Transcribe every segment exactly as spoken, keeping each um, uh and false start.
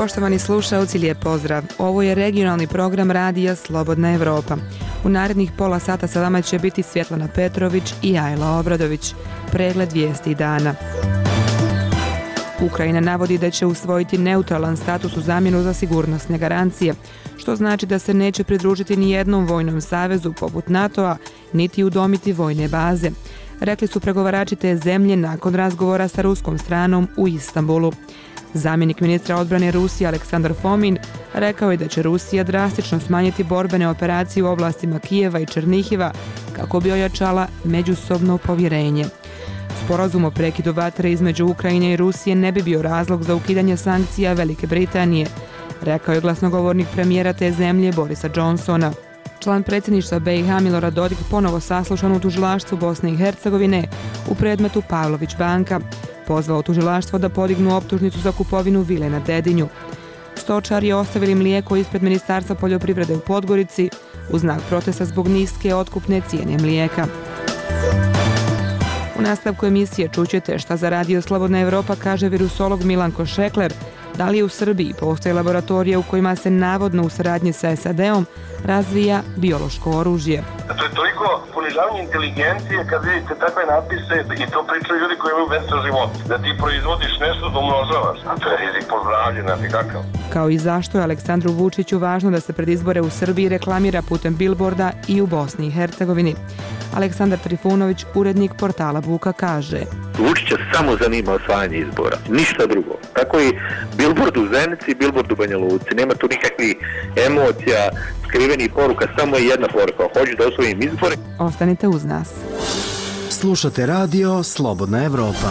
Poštovani slušaoci, lijep pozdrav. Ovo je regionalni program radija Slobodna Evropa. U narednih pola sata sa vama će biti Svjetlana Petrović i Ajla Obradović. Pregled vijesti dana. Ukrajina navodi da će usvojiti neutralan status u zamjenu za sigurnosne garancije, što znači da se neće pridružiti ni jednom vojnom savezu poput NATO-a, niti udomiti vojne baze. Rekli su pregovarači te zemlje nakon razgovora sa ruskom stranom u Istanbulu. Zamjenik ministra odbrane Rusije Aleksandar Fomin rekao je da će Rusija drastično smanjiti borbene operacije u oblastima Kijeva i Černihiva kako bi ojačala međusobno povjerenje. Sporazum o prekidu vatre između Ukrajine i Rusije ne bi bio razlog za ukidanje sankcija Velike Britanije, rekao je glasnogovornik premijera te zemlje Borisa Johnsona. Član predsjedništva B i H Milorad Dodik ponovo saslušan u tužilaštvu Bosne i Hercegovine u predmetu Pavlović banka. Pozvao tužilaštvo da podignu optužnicu za kupovinu vile na Dedinju. Stočari ostavili mlijeko ispred Ministarstva poljoprivrede u Podgorici u znak protesta zbog niske otkupne cijene mlijeka. U nastavku emisije čućete šta za Radio Slobodna Evropa kaže virusolog Milanko Šekler, da li u Srbiji postoje laboratorije u kojima se navodno u saradnji sa S A D-om razvija biološko oružje. To je toliko ponižavanje inteligencije kad vidite takve napise i to pričaju ljudi koji imaju vesel život. Da ti proizvodiš nešto da umnožavaš, a to je rizik po zdravlje, znate kakav. Kao i zašto je Aleksandru Vučiću važno da se pred izbore u Srbiji reklamira putem bilborda i u Bosni i Hercegovini. Aleksandar Trifunović, urednik portala Buka, kaže: Vučića samo zanima osvajanje izbora, ništa drugo. Tako i bilbord u Zenici i bilbord u Banja Luci. Nema tu nikakvih emocija, skrivenih poruka, samo je jedna poruka. Hoću da osvojim izbore. Ostanite uz nas. Slušate radio Slobodna Evropa.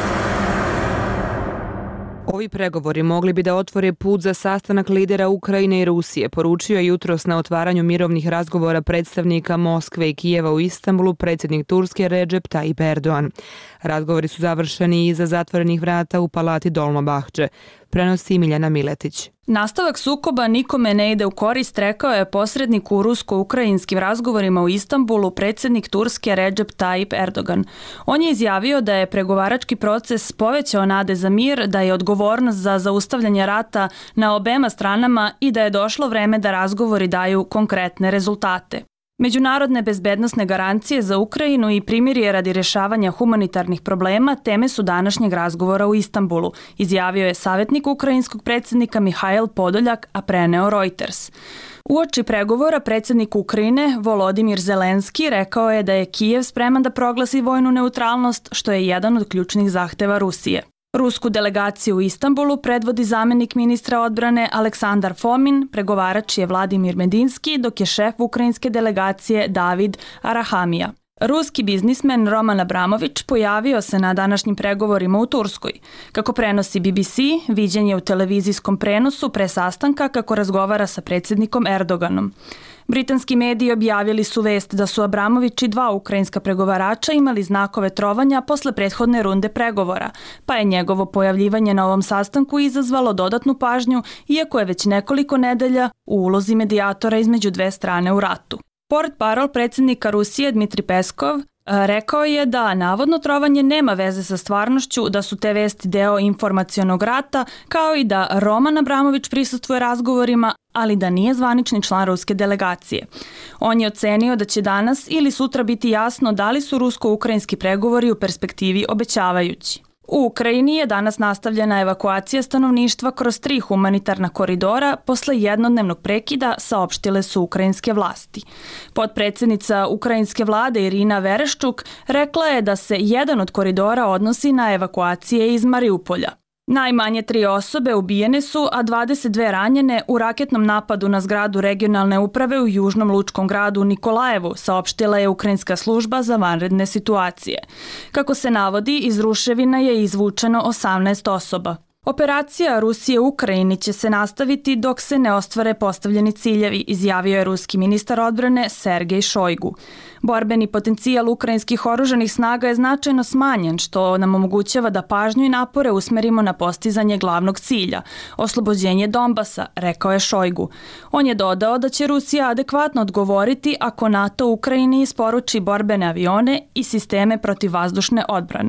Ovi pregovori mogli bi da otvore put za sastanak lidera Ukrajine i Rusije, poručio je jutros na otvaranju mirovnih razgovora predstavnika Moskve i Kijeva u Istanbulu predsjednik Turske Recep Tayyip Erdogan. Razgovori su završeni iza zatvorenih vrata u palati Dolmabahče, prenosi Miljana Miletić. Nastavak sukoba nikome ne ide u korist, rekao je posrednik u rusko-ukrajinskim razgovorima u Istanbulu predsjednik Turske Recep Tayyip Erdogan. On je izjavio da je pregovarački proces povećao nade za mir, da je odgovornost za zaustavljanje rata na obema stranama i da je došlo vreme da razgovori daju konkretne rezultate. Međunarodne bezbednosne garancije za Ukrajinu i primirje radi rješavanja humanitarnih problema teme su današnjeg razgovora u Istanbulu, izjavio je savjetnik ukrajinskog predsjednika Mihail Podoljak, a preneo Reuters. Uoči pregovora predsjednik Ukrajine Volodimir Zelenski rekao je da je Kijev spreman da proglasi vojnu neutralnost, što je jedan od ključnih zahteva Rusije. Rusku delegaciju u Istanbulu predvodi zamjenik ministra odbrane Aleksandar Fomin, pregovarač je Vladimir Medinski, dok je šef ukrajinske delegacije David Arahamija. Ruski biznismen Roman Abramović pojavio se na današnjim pregovorima u Turskoj. Kako prenosi B B C, viđen je u televizijskom prenosu pre sastanka kako razgovara sa predsjednikom Erdoganom. Britanski mediji objavili su vest da su Abramović i dva ukrajinska pregovarača imali znakove trovanja posle prethodne runde pregovora, pa je njegovo pojavljivanje na ovom sastanku izazvalo dodatnu pažnju, iako je već nekoliko nedelja u ulozi medijatora između dve strane u ratu. Portparol predsjednika Rusije Dmitri Peskov rekao je da navodno trovanje nema veze sa stvarnošću, da su te vesti deo informacionog rata, kao i da Roman Abramović prisustvuje razgovorima, ali da nije zvanični član ruske delegacije. On je ocenio da će danas ili sutra biti jasno da li su rusko-ukrajinski pregovori u perspektivi obećavajući. U Ukrajini je danas nastavljena evakuacija stanovništva kroz tri humanitarna koridora posle jednodnevnog prekida, saopštile su ukrajinske vlasti. Potpredsjednica ukrajinske vlade Irina Vereščuk rekla je da se jedan od koridora odnosi na evakuacije iz Mariupolja. Najmanje tri osobe ubijene su, a dvadeset dve ranjene u raketnom napadu na zgradu regionalne uprave u južnom lučkom gradu Nikolajevu, saopštila je Ukrajinska služba za vanredne situacije. Kako se navodi, iz ruševina je izvučeno osamnaest osoba. Operacija Rusije u Ukrajini će se nastaviti dok se ne ostvare postavljeni ciljevi, izjavio je ruski ministar odbrane Sergej Šojgu. Borbeni potencijal ukrajinskih oružanih snaga je značajno smanjen, što nam omogućava da pažnju i napore usmerimo na postizanje glavnog cilja, oslobođenje Donbasa, rekao je Šojgu. On je dodao da će Rusija adekvatno odgovoriti ako NATO Ukrajini isporuči borbene avione i sisteme protivvazdušne odbrane.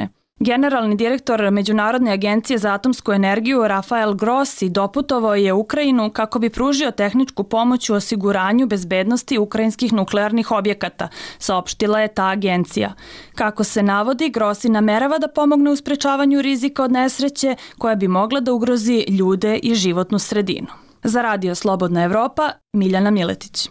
Generalni direktor Međunarodne agencije za atomsku energiju Rafael Grossi doputovao je Ukrajinu kako bi pružio tehničku pomoć u osiguranju bezbednosti ukrajinskih nuklearnih objekata, saopštila je ta agencija. Kako se navodi, Grossi namerava da pomogne u sprečavanju rizika od nesreće koja bi mogla da ugrozi ljude i životnu sredinu. Za Radio Slobodna Evropa, Miljana Miletić.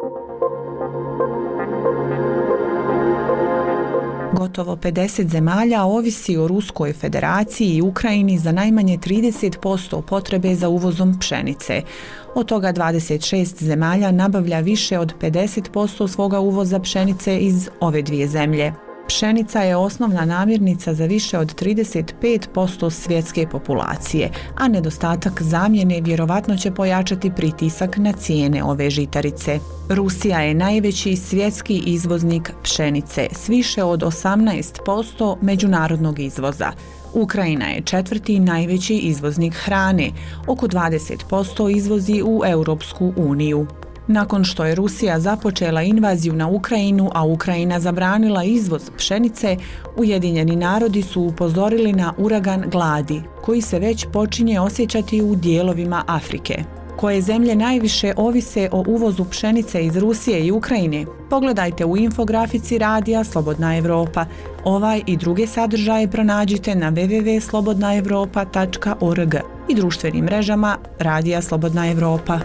Gotovo pedeset zemalja ovisi o Ruskoj federaciji i Ukrajini za najmanje trideset posto potrebe za uvozom pšenice. Od toga dvadeset šest zemalja nabavlja više od pedeset posto svoga uvoza pšenice iz ove dvije zemlje. Pšenica je osnovna namirnica za više od trideset pet posto svjetske populacije, a nedostatak zamjene vjerovatno će pojačati pritisak na cijene ove žitarice. Rusija je najveći svjetski izvoznik pšenice s više od osamnaest posto međunarodnog izvoza. Ukrajina je četvrti najveći izvoznik hrane, oko dvadeset posto izvozi u Europsku uniju. Nakon što je Rusija započela invaziju na Ukrajinu, a Ukrajina zabranila izvoz pšenice, Ujedinjeni narodi su upozorili na uragan gladi, koji se već počinje osjećati u dijelovima Afrike. Koje zemlje najviše ovise o uvozu pšenice iz Rusije i Ukrajine? Pogledajte u infografici Radija Slobodna Evropa. Ovaj i druge sadržaje pronađite na w w w tačka slobodna evropa tačka org i društvenim mrežama Radija Slobodna Evropa.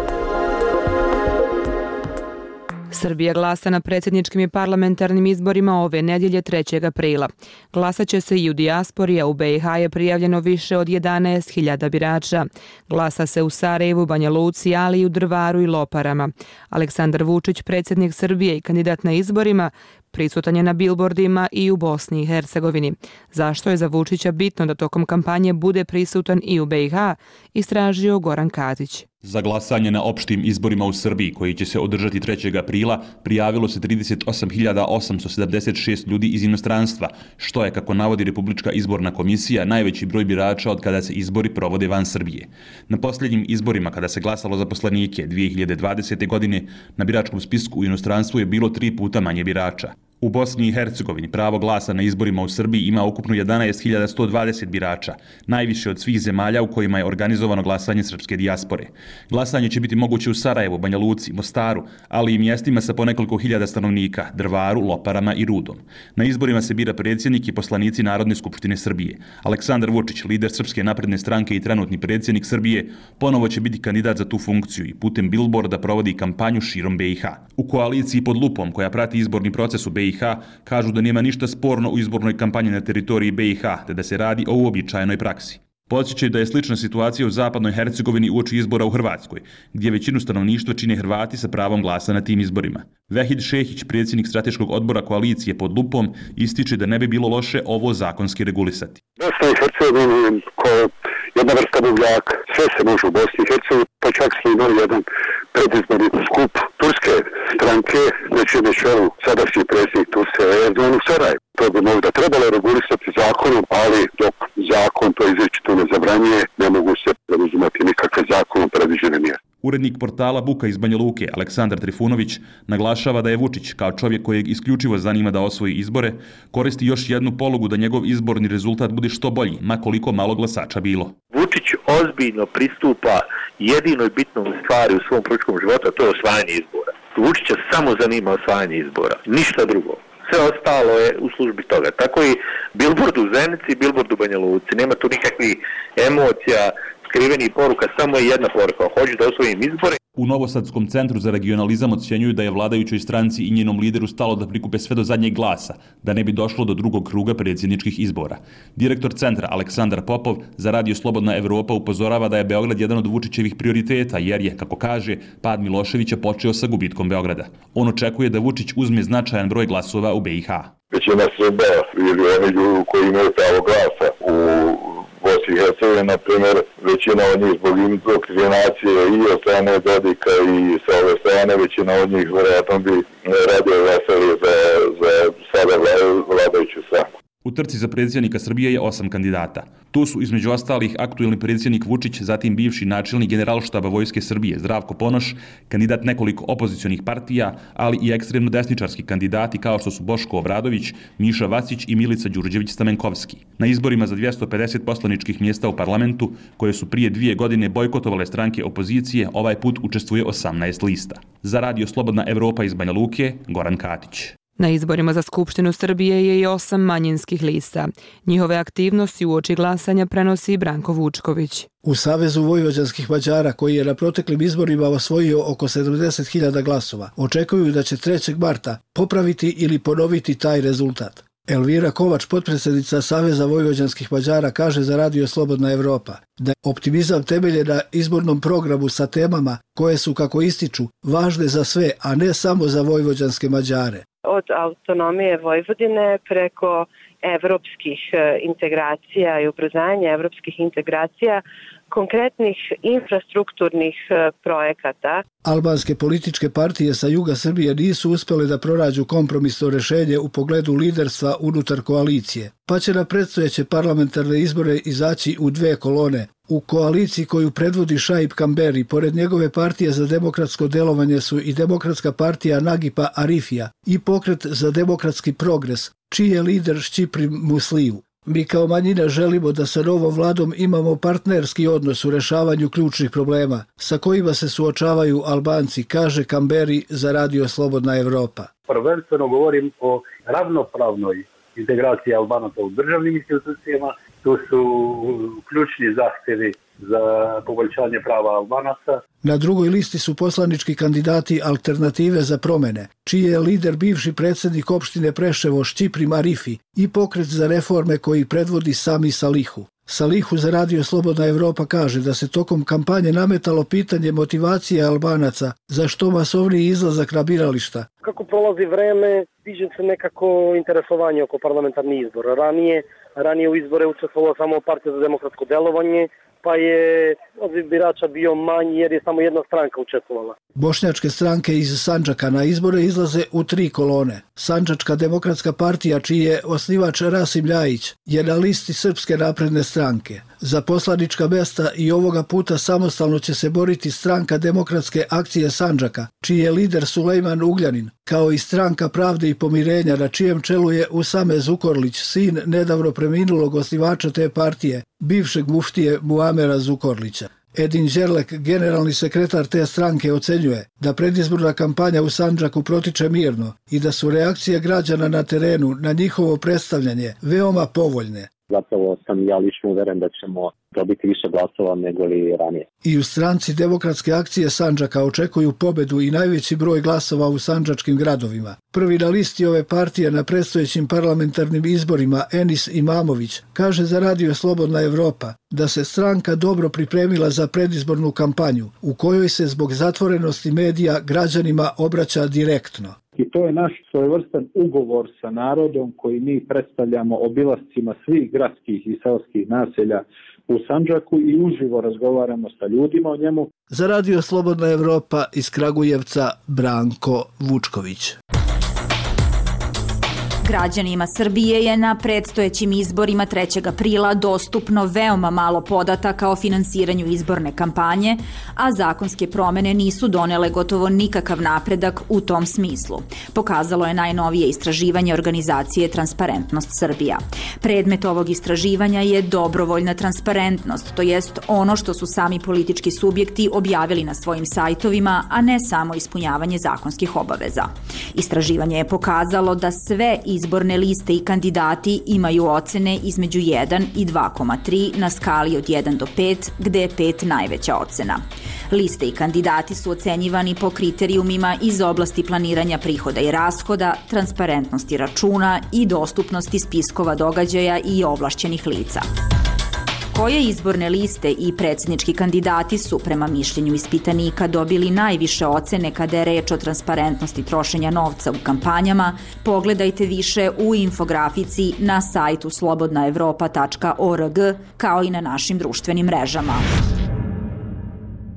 Srbija glasa na predsjedničkim i parlamentarnim izborima ove nedjelje trećeg aprila. Glasat će se i u dijaspori, a u be i ha je prijavljeno više od jedanaest hiljada birača. Glasa se u Sarajevu, Banja Luci, ali i u Drvaru i Loparama. Aleksandar Vučić, predsjednik Srbije i kandidat na izborima, prisutan je na bilbordima i u Bosni i Hercegovini. Zašto je za Vučića bitno da tokom kampanje bude prisutan i u be i ha, istražio Goran Katić. Za glasanje na opštim izborima u Srbiji, koji će se održati trećeg aprila, prijavilo se trideset osam hiljada osamsto sedamdeset šest ljudi iz inostranstva, što je, kako navodi Republička izborna komisija, najveći broj birača od kada se izbori provode van Srbije. Na posljednjim izborima, kada se glasalo za poslanike dvije hiljade dvadesete. godine, na biračkom spisku u inostranstvu je bilo tri puta manje birača. U Bosni i Hercegovini pravo glasa na izborima u Srbiji ima ukupno jedanaest hiljada sto dvadeset birača, najviše od svih zemalja u kojima je organizovano glasanje srpske dijaspore. Glasanje će biti moguće u Sarajevu, Banja Luci, Mostaru, ali i mjestima sa po nekoliko hiljada stanovnika, Drvaru, Loparama i Rudom. Na izborima se bira predsjednik i poslanici Narodne skupštine Srbije. Aleksandar Vučić, lider Srpske napredne stranke i trenutni predsjednik Srbije, ponovo će biti kandidat za tu funkciju i putem bilborda provodi kampanju širom be i ha. U koaliciji pod lupom, koja prati izborni proces u be i ha, kažu da nema ništa sporno u izbornoj kampanji na teritoriji be i ha, te da se radi o uobičajenoj praksi. Podsjećaju da je slična situacija u zapadnoj Hercegovini uoči izbora u Hrvatskoj, gdje većinu stanovništva čine Hrvati sa pravom glasa na tim izborima. Vehid Šehić, predsjednik strateškog odbora koalicije pod lupom, ističe da ne bi bilo loše ovo zakonski regulisati. Bosna i Hercegovina kao jedna vrsta buvljaka, sve se može u Bosni i Hercegovini, pa čak smo imali jedan predizborni skup turske stranke, znači na čelu sadašnji predsjednik Turske Erdogan u Sarajevu. To bi možda trebalo regulisati zakonom, ali dok zakon to izričito ne zabranjuje, ne mogu se preuzimati nikakve zakonom predviđene mjere. Urednik portala Buka iz Banja Luke, Aleksandar Trifunović, naglašava da je Vučić, kao čovjek kojeg isključivo zanima da osvoji izbore, koristi još jednu polugu da njegov izborni rezultat bude što bolji, ma koliko malo glasača bilo. Vučić ozbiljno pristupa jedinoj bitnom stvari u svom političkom životu, a to je osvajanje izbora. Vučića samo zanima osvajanje izbora, ništa drugo. Sve ostalo je u službi toga. Tako i bilbord u Zenici, bilbord u Banja Luci. Nema tu nikakvih emocija, skrivenih poruka, samo je jedna poruka. Hoću da osvojim izbore. U Novosadskom centru za regionalizam ocjenjuju da je vladajućoj stranci i njenom lideru stalo da prikupe sve do zadnjeg glasa, da ne bi došlo do drugog kruga predsjedničkih izbora. Direktor centra Aleksandar Popov za Radio Slobodna Evropa upozorava da je Beograd jedan od Vučićevih prioriteta, jer je, kako kaže, pad Miloševića počeo sa gubitkom Beograda. On očekuje da Vučić uzme značajan broj glasova u be i ha. Većina Srba ili oni ljudi koji imaju pravo glasa u Bosni i Hercegovini, na primjer, većina od njih zbog indoktrinacije i od strane Dodika i sa ove strane, većina od njih vjerojatno bi radio glasali za, za sada vladajuću stranku. U U trci za predsjednika Srbije je osam kandidata. Tu su između ostalih aktuelni predsjednik Vučić, zatim bivši načelnik Generalštaba Vojske Srbije Zdravko Ponoš, kandidat nekoliko opozicionih partija, ali i ekstremno desničarski kandidati kao što su Boško Obradović, Miša Vacić i Milica Đurđević-Stamenkovski. Na izborima za dvjesto pedeset poslaničkih mjesta u parlamentu, koje su prije dvije godine bojkotovale stranke opozicije, ovaj put učestvuje osamnaest lista. Za Radio Slobodna Evropa iz Banja Luke, Goran Katić. Na izborima za Skupštinu Srbije je i osam manjinskih lista. Njihove aktivnosti uoči glasanja prenosi Branko Vučković. U Savezu vojvođanskih Mađara, koji je na proteklim izborima osvojio oko sedamdeset hiljada glasova, očekuju da će trećeg marta popraviti ili ponoviti taj rezultat. Elvira Kovač, potpredsjednica Saveza vojvođanskih Mađara, kaže za Radio Slobodna Evropa da je optimizam temeljen na izbornom programu sa temama koje su, kako ističu, važne za sve, a ne samo za vojvođanske Mađare. Od autonomije Vojvodine preko evropskih integracija i ubrzanja evropskih integracija, konkretnih infrastrukturnih projekata. Albanske političke partije sa juga Srbije nisu uspjele da pronađu kompromisno rješenje u pogledu liderstva unutar koalicije, pa će na predstojeće parlamentarne izbore izaći u dve kolone. U koaliciji koju predvodi Šaip Kamberi, pored njegove partije za demokratsko delovanje su i Demokratska partija Nagipa Arifija i Pokret za demokratski progres, čiji je lider Šćiprim Musliju. Mi kao manjina želimo da sa novom vladom imamo partnerski odnos u rešavanju ključnih problema sa kojima se suočavaju Albanci, kaže Kamberi za Radio Slobodna Evropa. Prvenstveno govorim o ravnopravnoj integraciji Albanaca u državnim institucijama. Tu su ključni zahtjevi za poboljšanje prava Albanaca. Na drugoj listi su poslanički kandidati Alternative za promjene, čiji je lider bivši predsjednik opštine Preševo Šćiprim Arifi i Pokret za reforme koji predvodi Sami Salihu. Salihu za Radio Slobodna Evropa kaže da se tokom kampanje nametalo pitanje motivacije Albanaca za što masovniji izlazak na birališta. Kako prolazi vreme, diže se nekako interesovanje oko parlamentarnih izbora. Ranije, ranije u izbore učestvovala samo Partija za demokratsko delovanje, pa je odziv birača bio manji jer je samo jedna stranka učestvovala. Bošnjačke stranke iz Sandžaka na izbore izlaze u tri kolone. Sandžačka demokratska partija, čiji je osnivač Rasim Ljajić, je na listi Srpske napredne stranke. Za poslanička mjesta i ovoga puta samostalno će se boriti Stranka demokratske akcije Sandžaka, čiji je lider Sulejman Ugljanin, kao i Stranka pravde i pomirenja, na čijem čelu je Usame Zukorlić, sin nedavno preminulog osnivača te partije, bivšeg muftije Muamera Zukorlića. Edin Đerlek, generalni sekretar te stranke, ocenjuje da predizborna kampanja u Sandžaku protiče mirno i da su reakcije građana na terenu na njihovo predstavljanje veoma povoljne. Zapravo sam ja lično uveren da ćemo dobiti više glasova nego li ranije. I u Stranci demokratske akcije Sandžaka očekuju pobedu i najveći broj glasova u sandžačkim gradovima. Prvi na listi ove partije na predstojećim parlamentarnim izborima, Enis Imamović, kaže za Radio Slobodna Evropa da se stranka dobro pripremila za predizbornu kampanju, u kojoj se zbog zatvorenosti medija građanima obraća direktno. I to je naš svojevrstan ugovor sa narodom koji mi predstavljamo obilascima svih gradskih i seoskih naselja u Sandžaku i uživo razgovaramo sa ljudima o njemu. Za Radio Slobodna Evropa iz Kragujevca, Branko Vučković. Građanima Srbije je na predstojećim izborima trećeg aprila dostupno veoma malo podataka o finansiranju izborne kampanje, a zakonske promene nisu donele gotovo nikakav napredak u tom smislu. Pokazalo je najnovije istraživanje organizacije Transparentnost Srbija. Predmet ovog istraživanja je dobrovoljna transparentnost, to jest ono što su sami politički subjekti objavili na svojim sajtovima, a ne samo ispunjavanje zakonskih obaveza. Istraživanje je pokazalo da sve izborne liste i kandidati imaju ocene između jedan i dva zarez tri na skali od jedan do pet, gde je pet najveća ocena. Liste i kandidati su ocenjivani po kriterijumima iz oblasti planiranja prihoda i rashoda, transparentnosti računa i dostupnosti spiskova događaja i ovlašćenih lica. Koje izborne liste i predsjednički kandidati su, prema mišljenju ispitanika, dobili najviše ocene kada je reč o transparentnosti trošenja novca u kampanjama, pogledajte više u infografici na sajtu slobodna evropa tačka org, kao i na našim društvenim mrežama.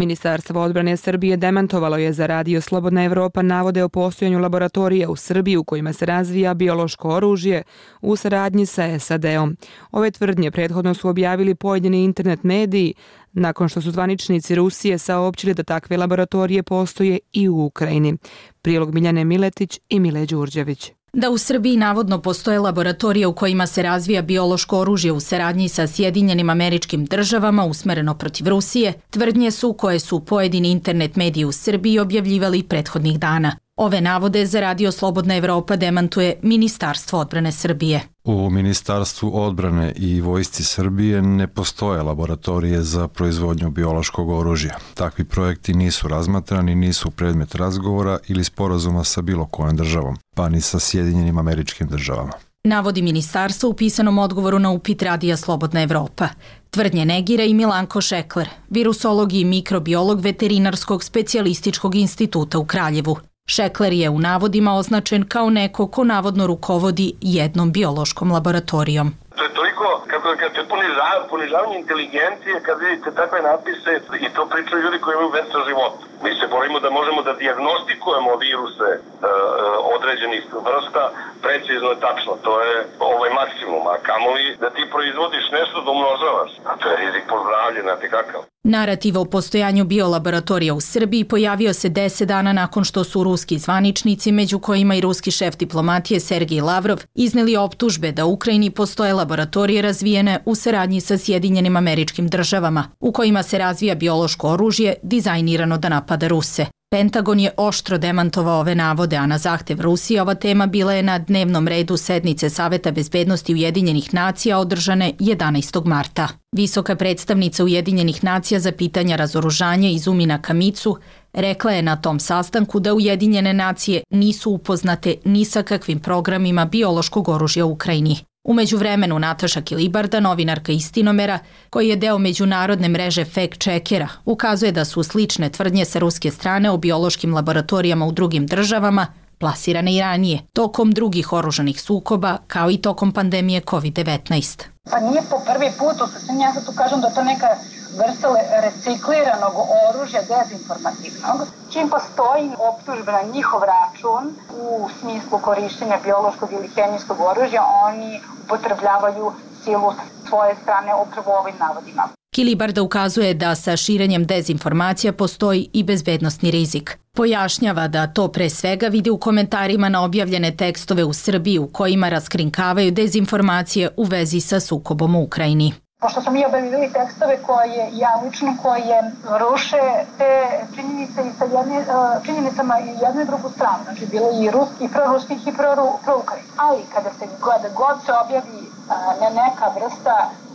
Ministarstvo odbrane Srbije demantovalo je za radio Slobodna Evropa navode o postojanju laboratorija u Srbiji u kojima se razvija biološko oružje u saradnji sa S A D-om. Ove tvrdnje prethodno su objavili pojedini internet mediji nakon što su zvaničnici Rusije saopćili da takve laboratorije postoje i u Ukrajini. Prilog Miljane Miletić i Mile Đurđević. Da u Srbiji navodno postoje laboratorije u kojima se razvija biološko oružje u saradnji sa Sjedinjenim Američkim Državama usmereno protiv Rusije, tvrdnje su koje su pojedini internet mediji u Srbiji objavljivali prethodnih dana. Ove navode za radio Slobodna Evropa demantuje Ministarstvo odbrane Srbije. U Ministarstvu odbrane i Vojsci Srbije ne postoje laboratorije za proizvodnju biološkog oružja. Takvi projekti nisu razmatrani, nisu predmet razgovora ili sporazuma sa bilo kojom državom, pa ni sa Sjedinjenim Američkim Državama. Navodi ministarstvo u pisanom odgovoru na upit radija Slobodna Evropa. Tvrdnje negira i Milanko Šekler, virusolog i mikrobiolog Veterinarskog specijalističkog instituta u Kraljevu. Šekler je u navodima označen kao neko ko navodno rukovodi jednom biološkom laboratorijom. To je toliko, kako da kažete, ponižavanje, ponižavanje inteligencije kad vidite takve napise i to pričaju ljudi koji imaju veze sa životom. Mi se borimo da možemo da dijagnostikujemo viruse e, određenih vrsta precizno i tačno. To je ovaj maksimum, a kamoli da ti proizvodiš nešto da umnožavaš. A to je rizik po zdravlje, znate kakav. Narativ o postojanju biolaboratorija u Srbiji pojavio se deset dana nakon što su ruski zvaničnici, među kojima i ruski šef diplomatije Sergij Lavrov, izneli optužbe da u Ukrajini postoje laboratorije razvijene u saradnji sa Sjedinjenim Američkim Državama, u kojima se razvija biološko oružje dizajnirano da napada Ruse. Pentagon je oštro demantovao ove navode, a na zahtev Rusije ova tema bila je na dnevnom redu sednice Saveta bezbednosti Ujedinjenih nacija održane jedanaestog marta. Visoka predstavnica Ujedinjenih nacija za pitanja razoružanja Izumina Kamicu rekla je na tom sastanku da Ujedinjene nacije nisu upoznate ni sa kakvim programima biološkog oružja u Ukrajini. U međuvremenu Nataša Kilibarda, novinarka Istinomera, koji je deo međunarodne mreže fact-checkera, ukazuje da su slične tvrdnje sa ruske strane o biološkim laboratorijama u drugim državama plasirane i ranije, tokom drugih oružanih sukoba, kao i tokom pandemije kovid devetnaest. Pa nije po prvi put, u suštini ja sad tu kažem da to neka vrsta recikliranog oružja dezinformativnog, čim postoji optužba na njihov račun u smislu korištenja biološkog ili hemijskog oružja, oni upotrebljavaju silu svoje strane upravo ovim navodima. Kilibarda ukazuje da sa širenjem dezinformacija postoji i bezbednostni rizik. Pojašnjava da to pre svega vidi u komentarima na objavljene tekstove u Srbiji u kojima raskrinkavaju dezinformacije u vezi sa sukobom u Ukrajini. Pošto smo mi objavili tekstove koje, ja lično, koje ruše te činjenice i sa jedne, činjenicama i jednu i drugu stranu, znači bilo i ruski, i proruskih i proukrajinskih. Ali kada se kada god se objavi ne neka vrsta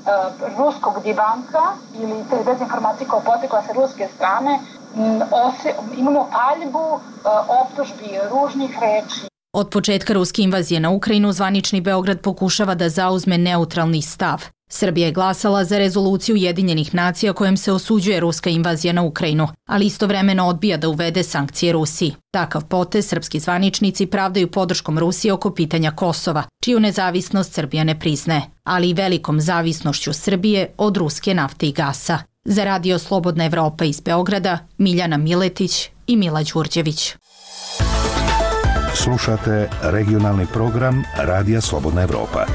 ruskog divanka ili te dezinformacije koja potekla sa ruske strane, imamo paljbu optužbi, ružnih reči. Od početka ruske invazije na Ukrajinu zvanični Beograd pokušava da zauzme neutralni stav. Srbija je glasala za rezoluciju Ujedinjenih nacija kojom se osuđuje ruska invazija na Ukrajinu, ali istovremeno odbija da uvede sankcije Rusiji. Takav potez srpski zvaničnici pravdaju podrškom Rusije oko pitanja Kosova, čiju nezavisnost Srbija ne priznaje, ali i velikom zavisnošću Srbije od ruske nafte i gasa. Za radio Slobodna Evropa iz Beograda, Miljana Miletić i Mila Đurđević. Slušate regionalni program Radija Slobodna Evropa.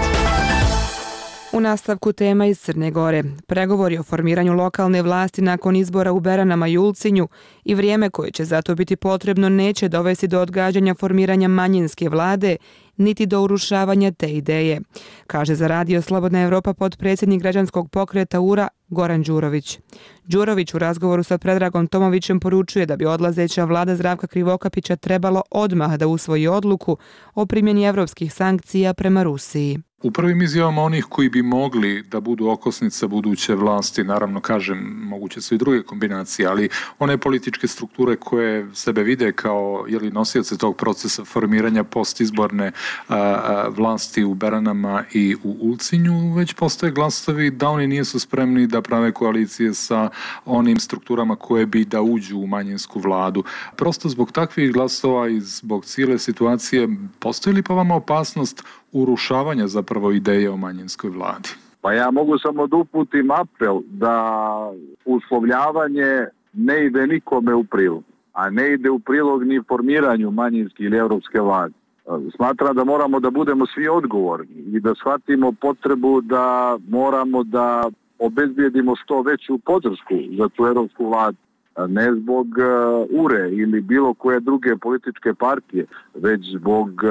U nastavku tema iz Crne Gore. Pregovori o formiranju lokalne vlasti nakon izbora u Beranama i Ulcinju i vrijeme koje će zato biti potrebno neće dovesti do odgađanja formiranja manjinske vlade, niti do urušavanja te ideje, kaže za radio Slobodna Evropa potpredsjednik građanskog pokreta U R A Goran Đurović. Đurović u razgovoru sa Predragom Tomovićem poručuje da bi odlazeća vlada Zdravka Krivokapića trebalo odmah da usvoji odluku o primjeni evropskih sankcija prema Rusiji. U prvim izjavama onih koji bi mogli da budu okosnica buduće vlasti, naravno kažem, moguće su i druge kombinacije, ali one političke strukture koje sebe vide kao jeli, nosioce tog procesa formiranja postizborne a, a, vlasti u Beranama i u Ulcinju, već postoje glasovi da oni nisu spremni da prave koalicije sa onim strukturama koje bi da uđu u manjinsku vladu. Prosto zbog takvih glasova i zbog cijele situacije postoji li po vama opasnost urušavanja zapravo ideje o manjinskoj vladi? Pa ja mogu samo da uputim apel da uslovljavanje ne ide nikome u prilog, a ne ide u prilog ni formiranju manjinske ili evropske vlade. Smatram da moramo da budemo svi odgovorni i da shvatimo potrebu da moramo da obezbijedimo što veću podršku za tu evropsku vladu. Ne zbog uh, U R E ili bilo koje druge političke partije, već zbog uh,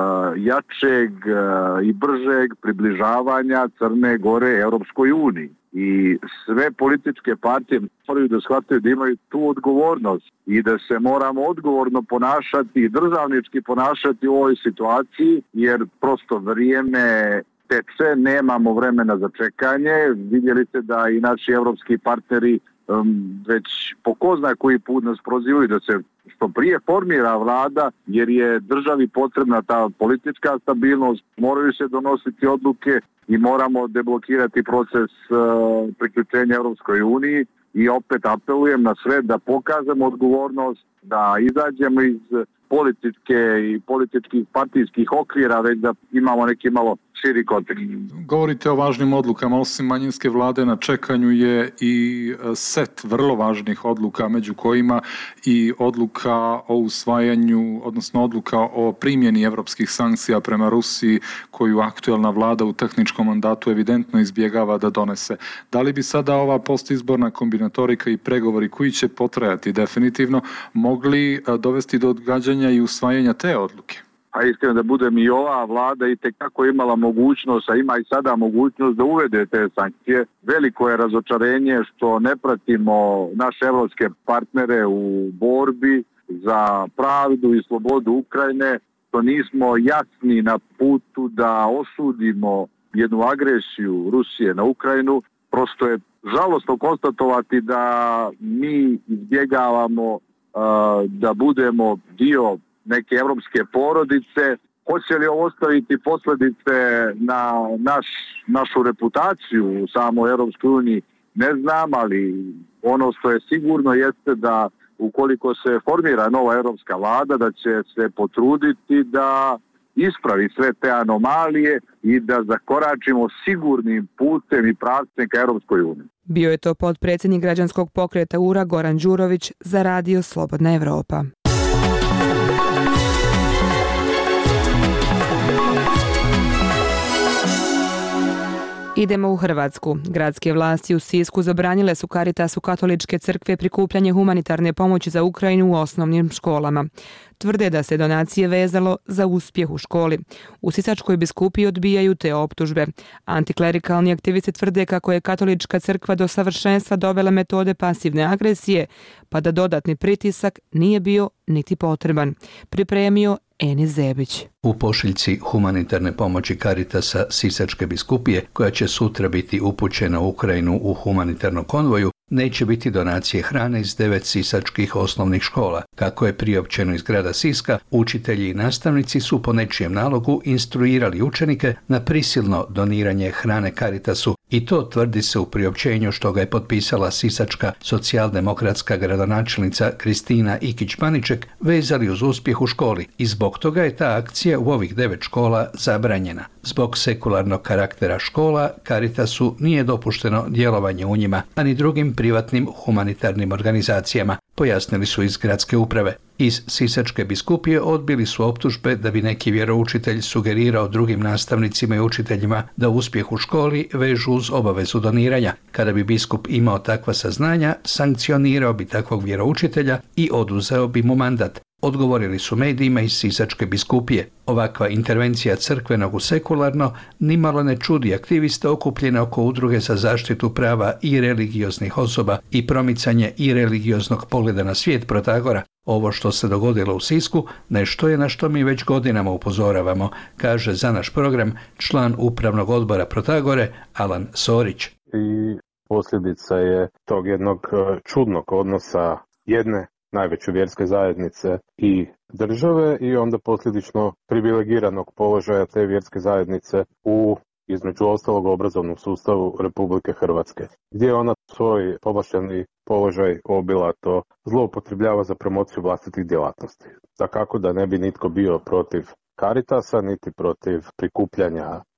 jačeg uh, i bržeg približavanja Crne Gore Europskoj uniji. I sve političke partije moraju da shvataju da imaju tu odgovornost i da se moramo odgovorno ponašati i državnički ponašati u ovoj situaciji, jer prosto vrijeme teče, nemamo vremena za čekanje. Vidjeli ste da i naši evropski partneri um, već po ko zna koji put nas prozivaju da se što prije formira vlada, jer je državi potrebna ta politička stabilnost, moraju se donositi odluke i moramo deblokirati proces uh, priključenja Europskoj uniji. I opet apelujem na sve da pokažemo odgovornost, da izađemo iz političke i političkih partijskih okvira, već da imamo neki malo širi kontekst. Govorite o važnim odlukama, osim manjinske vlade na čekanju je i set vrlo važnih odluka, među kojima i odluka o usvajanju, odnosno odluka o primjeni evropskih sankcija prema Rusiji, koju aktuelna vlada u tehničkom mandatu evidentno izbjegava da donese. Da li bi sada ova postizborna kombinatorika i pregovori koji će potrajati definitivno mogli dovesti do odgađanja i usvajanja te odluke? A iskreno da budem, i ova vlada i tekako imala mogućnost, a ima i sada mogućnost da uvede te sankcije. Veliko je razočarenje što ne pratimo naše evropske partnere u borbi za pravdu i slobodu Ukrajine, što nismo jasni na putu da osudimo jednu agresiju Rusije na Ukrajinu. Prosto je žalosno konstatovati da mi izbjegavamo uh, da budemo dio neke evropske porodice. Hoće li ovo ostaviti posljedice na naš, našu reputaciju u samoj Europskoj uniji, ne znam, ali ono što je sigurno jeste da ukoliko se formira nova europska vlada, da će se potruditi da ispravi sve te anomalije i da zakoračimo sigurnim putem i pravcem ka Europskoj uniji. Bio je to potpredsjednik građanskog pokreta U R A Goran Đurović za Radio Slobodna Evropa. Idemo u Hrvatsku. Gradske vlasti u Sisku zabranile su Caritasu katoličke crkve prikupljanje humanitarne pomoći za Ukrajinu u osnovnim školama. Tvrde da se donacije vezalo za uspjeh u školi. U Sisačkoj biskupiji odbijaju te optužbe. Antiklerikalni aktivisti tvrde kako je katolička crkva do savršenstva dovela metode pasivne agresije, pa da dodatni pritisak nije bio niti potreban. Pripremio Enis Zebić. U pošiljci humanitarne pomoći Caritasa Sisačke biskupije, koja će sutra biti upućena u Ukrajinu u humanitarnom konvoju, neće biti donacije hrane iz devet sisačkih osnovnih škola. Kako je priopćeno iz grada Siska, učitelji i nastavnici su po nečijem nalogu instruirali učenike na prisilno doniranje hrane Caritasu, i to tvrdi se u priopćenju što ga je potpisala sisačka socijaldemokratska gradonačelnica Kristina Ikić-Paniček, vezali uz uspjeh u školi, i zbog toga je ta akcija u ovih devet škola zabranjena. Zbog sekularnog karaktera škola, Caritasu nije dopušteno djelovanje u njima, ani drugim privatnim humanitarnim organizacijama, pojasnili su iz gradske uprave. Iz Sisačke biskupije odbili su optužbe da bi neki vjeroučitelj sugerirao drugim nastavnicima i učiteljima da uspjeh u školi vežu uz obavezu doniranja. Kada bi biskup imao takva saznanja, sankcionirao bi takvog vjeroučitelja i oduzeo bi mu mandat. Odgovorili su medijima iz Sisačke biskupije. Ovakva intervencija crkvenog u sekularno nimalo ne čudi aktiviste okupljene oko udruge za zaštitu prava i religioznih osoba i promicanje i religioznog pogleda na svijet Protagora. Ovo što se dogodilo u Sisku nešto je na što mi već godinama upozoravamo, kaže za naš program član upravnog odbora Protagore Alan Sorić. I posljedica je tog jednog čudnog odnosa jedne najveće vjerske zajednice i države i onda posljedično privilegiranog položaja te vjerske zajednice u, između ostalog, obrazovnom sustavu Republike Hrvatske, gdje ona svoj povlašteni položaj obilato zloupotrebljava za promociju vlastitih djelatnosti. Dakako da ne bi nitko bio protiv Caritasa, niti protiv prikupljanja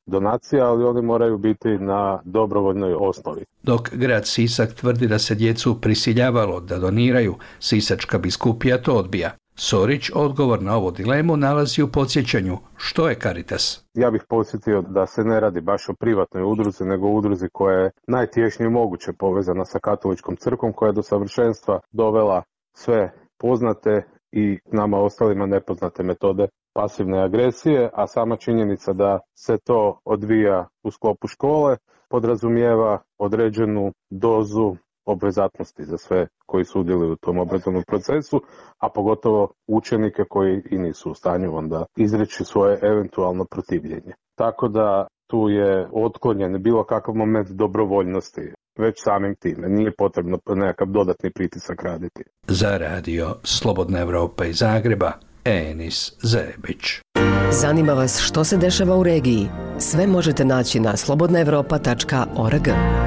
donacija, ali oni moraju biti na dobrovoljnoj osnovi. Dok grad Sisak tvrdi da se djecu prisiljavalo da doniraju, Sisačka biskupija to odbija. Sorić odgovor na ovu dilemu nalazi u podsjećanju što je Caritas. Ja bih podsjetio da se ne radi baš o privatnoj udruzi, nego o udruzi koja je najtješnije moguće povezana sa katoličkom crkvom, koja je do savršenstva dovela sve poznate i nama ostalima nepoznate metode pasivne agresije, a sama činjenica da se to odvija u sklopu škole podrazumijeva određenu dozu obvezatnosti za sve koji sudjeluju u tom obrazovnom procesu, a pogotovo učenike koji i nisu u stanju onda izreći svoje eventualno protivljenje. Tako da tu je otklonjen bilo kakav moment dobrovoljnosti, već samim time. Nije potrebno nekakav dodatni pritisak raditi. Za radio Slobodna Evropa iz Zagreba, Enis Zebić. Zanima vas što se dešava u regiji? Sve možete naći na slobodna evropa tačka org.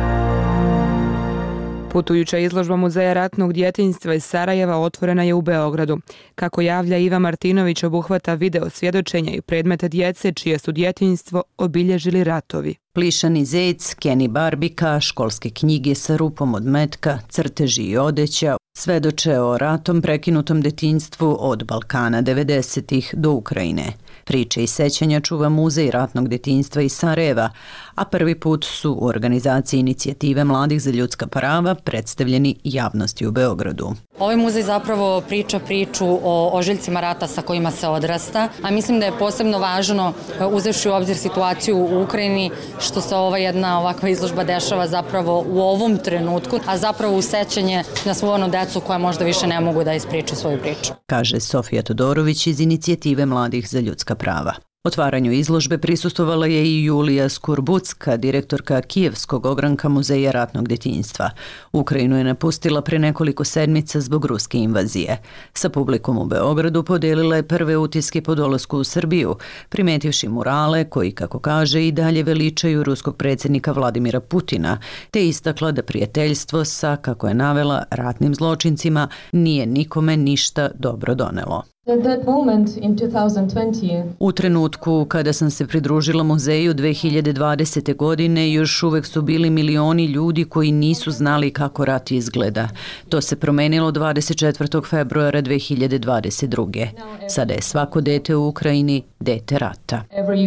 Putujuća izložba Muzeja ratnog djetinjstva iz Sarajeva otvorena je u Beogradu. Kako javlja Iva Martinović, obuhvata video svjedočenja i predmete djece čije su djetinjstvo obilježili ratovi. Plišani zec, Kenny Barbika, školske knjige sa rupom od metka, crteži i odeća, svedoče o ratom prekinutom detinjstvu od Balkana devedesetih do Ukrajine. Priče i sećanja čuva Muzej ratnog detinjstva iz Sarajeva, a prvi put su u organizaciji Inicijative mladih za ljudska prava predstavljeni javnosti u Beogradu. Ovaj muzej zapravo priča priču o ožiljcima rata sa kojima se odrasta, a mislim da je posebno važno, uzevši u obzir situaciju u Ukrajini, što se ova jedna ovakva izložba dešava zapravo u ovom trenutku, a zapravo u sećanje na svu onu decu koja možda više ne mogu da ispriču svoju priču. Kaže Sofija Todorović iz Inicijative mladih za ljudska prava. Otvaranju izložbe prisustvovala je i Julija Skurbucka, direktorka Kijevskog ogranka Muzeja ratnog detinjstva. Ukrajinu je napustila pre nekoliko sedmica zbog ruske invazije. Sa publikom u Beogradu podelila je prve utiske po dolasku u Srbiju, primetivši murale koji, kako kaže, i dalje veličaju ruskog predsjednika Vladimira Putina, te istakla da prijateljstvo sa, kako je navela, ratnim zločincima nije nikome ništa dobro donelo. U trenutku kada sam se pridružila muzeju dve hiljade dvadesete. godine, još uvek su bili milioni ljudi koji nisu znali kako rat izgleda. To se promenilo dvadeset četvrtog februara dve hiljade dvadeset druge. Sada je svako dete u Ukrajini dete rata.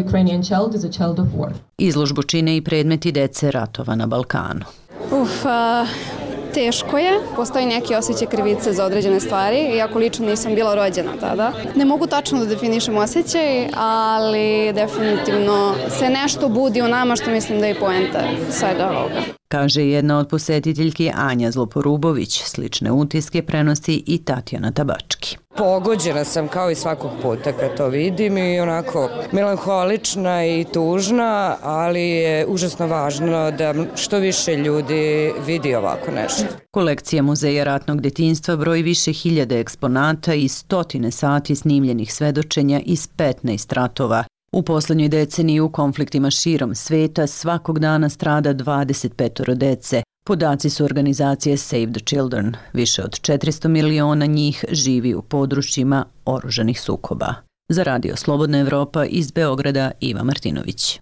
Izložbu čine i predmeti dece ratova na Balkanu. Uf, uh... Teško je, postoji neki osjećaj krivice za određene stvari, iako lično nisam bila rođena tada. Ne mogu tačno da definišem osjećaj, ali definitivno se nešto budi u nama, što mislim da je poenta svega ovoga. Kaže jedna od posjetiteljki Anja Zloporubović. Slične utiske prenosi i Tatjana Tabački. Pogođena sam kao i svakog puta kad to vidim i onako melanholična i tužna, ali je užasno važno da što više ljudi vidi ovako nešto. Kolekcija Muzeja ratnog detinjstva broji više hiljade eksponata i stotine sati snimljenih svedočenja iz petnaest ratova. U poslednjoj deceniji u konfliktima širom sveta svakog dana strada dvadeset pet dece. Podaci su organizacije Save the Children. Više od četiristo miliona njih živi u područjima oružanih sukoba. Za radio Slobodna Evropa iz Beograda, Iva Martinović.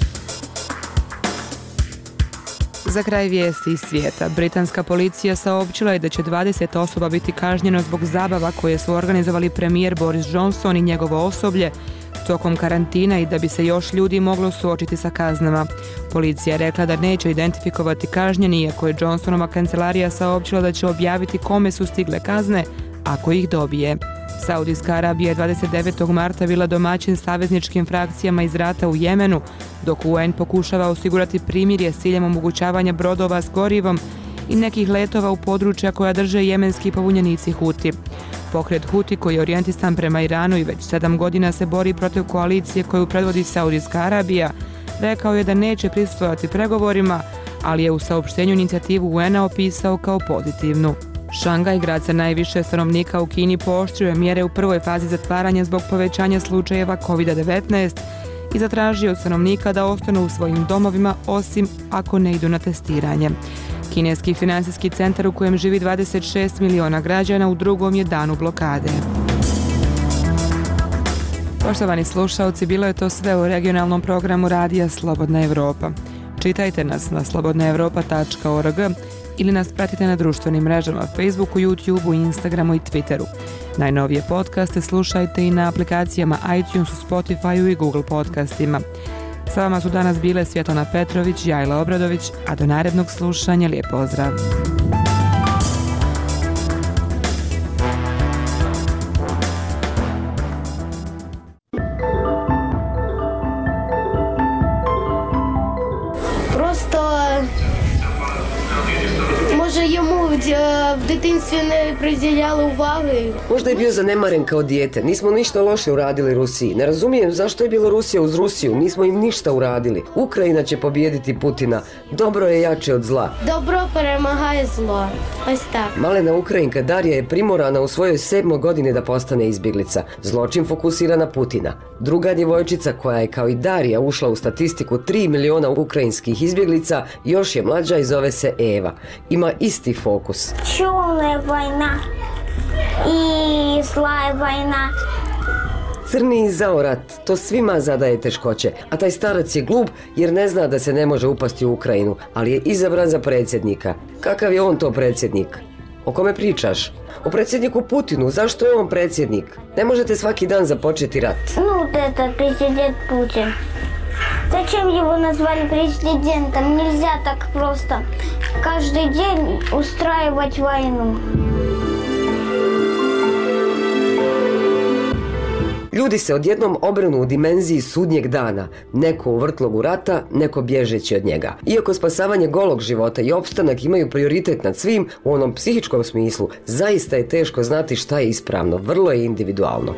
Za kraj vijesti iz svijeta, britanska policija saopćila je da će dvadeset osoba biti kažnjeno zbog zabava koje su organizovali premijer Boris Johnson i njegovo osoblje tokom karantina i da bi se još ljudi moglo suočiti sa kaznama. Policija je rekla da neće identifikovati kažnjeni, iako je Johnsonova kancelarija saopćila da će objaviti kome su stigle kazne ako ih dobije. Saudijska Arabija je dvadeset devetog marta bila domaćin savezničkim frakcijama iz rata u Jemenu, dok U N pokušava osigurati primirje s ciljem omogućavanja brodova s gorivom i nekih letova u područja koja drže jemenski pobunjenici Huti. Pokret Huti, koji je orijentisan prema Iranu i već sedam godina se bori protiv koalicije koju predvodi Saudijska Arabija, rekao je da neće prisustvovati pregovorima, ali je u saopštenju inicijativu U N-a opisao kao pozitivnu. Šangaj, grad sa najviše stanovnika u Kini, pooštrio je mjere u prvoj fazi zatvaranja zbog povećanja slučajeva kovid devetnaest i zatražio od stanovnika da ostanu u svojim domovima osim ako ne idu na testiranje. Kineski finansijski centar u kojem živi dvadeset šest miliona građana u drugom je danu blokade. Poštovani slušaoci, bilo je to sve u regionalnom programu Radija Slobodna Evropa. Čitajte nas na slobodna evropa tačka org ili nas pratite na društvenim mrežama Facebooku, YouTubeu, Instagramu i Twitteru. Najnovije podcaste slušajte i na aplikacijama iTunesu, Spotifyu i Google podcastima. Sa vama su danas bile Svjetlana Petrović, Jajla Obradović, a do narednog slušanja lijep pozdrav. В дитинстві не приділяли уваги. Možda je bio zanemaren kao dijete. Nismo ništa loše uradili Rusiji. Ne razumijem zašto je bila Rusija uz Rusiju. Nismo im ništa uradili. Ukrajina će pobijediti Putina. Dobro je jače od zla. Dobro перемагає зло. Ось так. Malena Ukrajinka Darija je primorana u svojoj sedmoj godini da postane izbjeglica. Zločin fokusira na Putina. Druga djevojčica koja je kao i Darija ušla u statistiku tri miliona ukrajinskih izbjeglica još je mlađa i zove se Eva. Ima isti fokus. Черная война и злая война. Crni i zao rat, to svima zadaje teškoće, a taj starac je glup jer ne zna da se ne može upasti u Ukrajinu, ali je izabran za predsjednika. Kakav je on to predsjednik? O kome pričaš? O predsjedniku Putinu. Zašto je on predsjednik? Ne možete svaki dan započeti rat. Ну, это президент Путин. Зачем его назвали президентом? Нельзя так просто каждый день устраивать войну. Ljudi se odjednom obrnu u dimenziji sudnjeg dana, neko u vrtlogu rata, neko bježeći od njega. Iako spasavanje golog života i opstanak imaju prioritet nad svim, u onom psihičkom smislu, zaista je teško znati šta je ispravno, vrlo je individualno.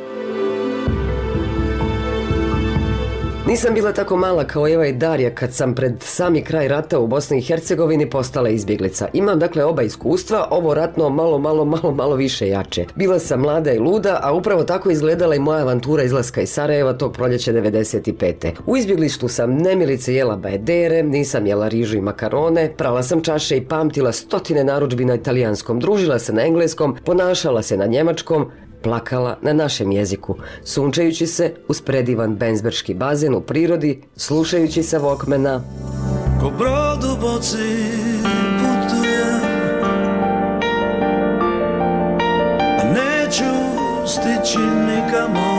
Nisam bila tako mala kao Eva i Darija kad sam pred sami kraj rata u Bosni i Hercegovini postala izbjeglica. Imam dakle oba iskustva, ovo ratno malo, malo, malo, malo više jače. Bila sam mlada i luda, a upravo tako izgledala i moja avantura izlaska iz Sarajeva tog proljeća devedeset pete. U izbjeglištu sam nemilice jela bajedere, nisam jela rižu i makarone, prala sam čaše i pamtila stotine narudžbi na italijanskom, družila se na engleskom, ponašala se na njemačkom, plakala na našem jeziku, sunčajući se uz predivan benzberški bazen u prirodi, slušajući sa Walkmana. Ko brod u boci putujem, a neću stići nikamo.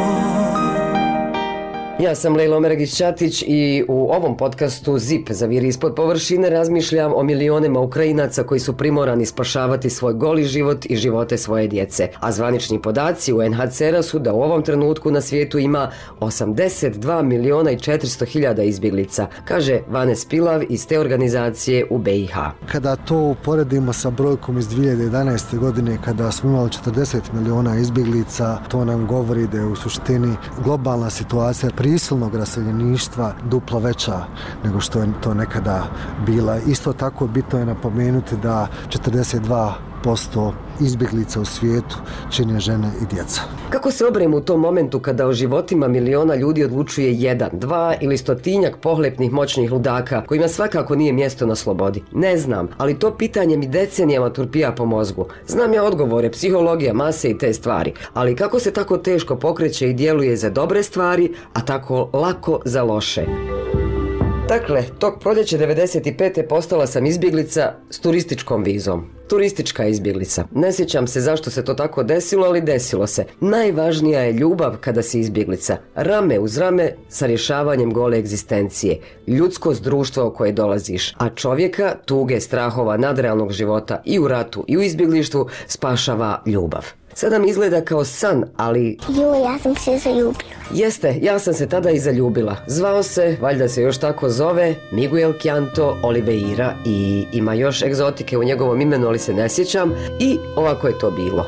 Ja sam Lejla Omeregić-Ćatić i u ovom podcastu Zip zaviri ispod površine razmišljam o milionima Ukrajinaca koji su primorani spašavati svoj goli život i živote svoje djece. A zvanični podaci u en ha ce er-a su da u ovom trenutku na svijetu ima osamdeset dva miliona i četiristo hiljada izbjeglica, kaže Vanes Pilav iz te organizacije u be i ha. Kada to uporedimo sa brojkom iz dvije hiljade jedanaeste. godine kada smo imali četrdeset miliona izbjeglica, to nam govori da je u suštini globalna situacija prisilnog raseljeništva duplo veća nego što je to nekada bila. Isto tako bitno je napomenuti da četrdeset dva posto izbjeglica u svijetu čine žene i djeca. Kako se obrem u tom momentu kada o životima miliona ljudi odlučuje jedan, dva ili stotinjak pohlepnih moćnih ludaka kojima svakako nije mjesto na slobodi? Ne znam, ali to pitanje mi decenijama turpija po mozgu. Znam ja odgovore, psihologija, mase i te stvari, ali kako se tako teško pokreće i djeluje za dobre stvari, a tako lako za loše? Dakle, tog proljeća devedeset pete postala sam izbjeglica s turističkom vizom. Turistička izbjeglica. Ne sjećam se zašto se to tako desilo, ali desilo se. Najvažnija je ljubav kada si izbjeglica. Rame uz rame sa rješavanjem gole egzistencije. Ljudskost društva u koje dolaziš. A čovjeka, tuge, strahova, nadrealnog života i u ratu i u izbjeglištvu spašava ljubav. Sada mi izgleda kao san, ali... Jo, ja sam se zaljubila. Jeste, ja sam se tada i zaljubila. Zvao se, valjda se još tako zove, Miguel Kjanto Oliveira i ima još egzotike u njegovom imenu, ali se ne sjećam. I ovako je to bilo.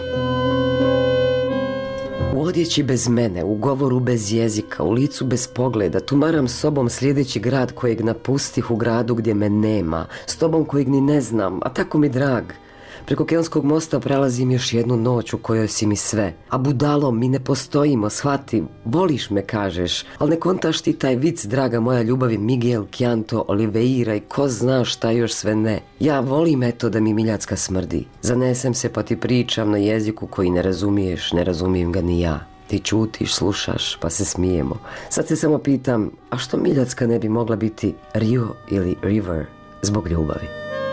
U odjeći bez mene, u govoru bez jezika, u licu bez pogleda, tumaram sobom sljedeći grad kojeg napustih u gradu gdje me nema, s tobom kojeg ni ne znam, a tako mi drag. Preko Kelskog mosta prelazim još jednu noć u kojoj si mi sve. A budalo, mi ne postojimo, shvati, voliš me kažeš, ali ne kontaš ti taj vic, draga moja ljubavi, Miguel Kjanto Oliveira i ko zna šta još sve ne. Ja volim eto da mi miljacka smrdi. Zanesem se pa ti pričam na jeziku koji ne razumiješ, ne razumijem ga ni ja. Ti čutiš, slušaš, pa se smijemo. Sad se samo pitam, a što Miljacka ne bi mogla biti Rio ili River zbog ljubavi?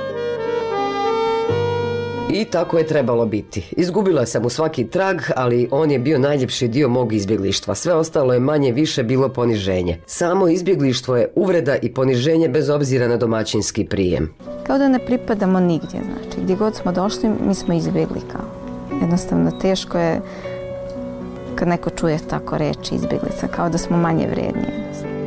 I tako je trebalo biti. Izgubila sam mu svaki trag, ali on je bio najljepši dio mog izbjeglištva. Sve ostalo je manje više bilo poniženje. Samo izbjeglištvo je uvreda i poniženje bez obzira na domaćinski prijem. Kao da ne pripadamo nigdje, znači gdje god smo došli mi smo izbjegli kao. Jednostavno teško je kad neko čuje tako reći izbjeglica, kao da smo manje vrijedni.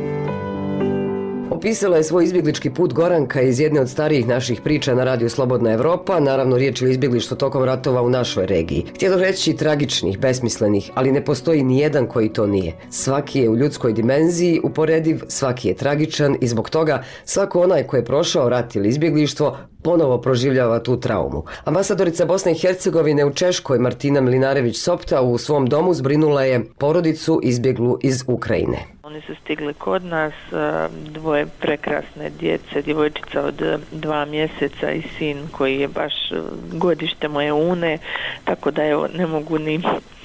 Opisala je svoj izbjeglički put Goranka iz jedne od starijih naših priča na radiju Slobodna Evropa, naravno riječ je o izbjeglištvu tokom ratova u našoj regiji. Htjelo reći tragičnih, besmislenih, ali ne postoji ni jedan koji to nije. Svaki je u ljudskoj dimenziji uporediv, svaki je tragičan i zbog toga svako onaj koji je prošao rat ili izbjeglištvo ponovo proživljava tu traumu. Ambasadorica Bosne i Hercegovine u Češkoj Martina Mlinarević-Sopta u svom domu zbrinula je porodicu izbjeglu iz Ukrajine. Oni su stigli kod nas, dvoje prekrasne djece, djevojčica od dva mjeseca i sin koji je baš godište moje une, tako da evo ne mogu ni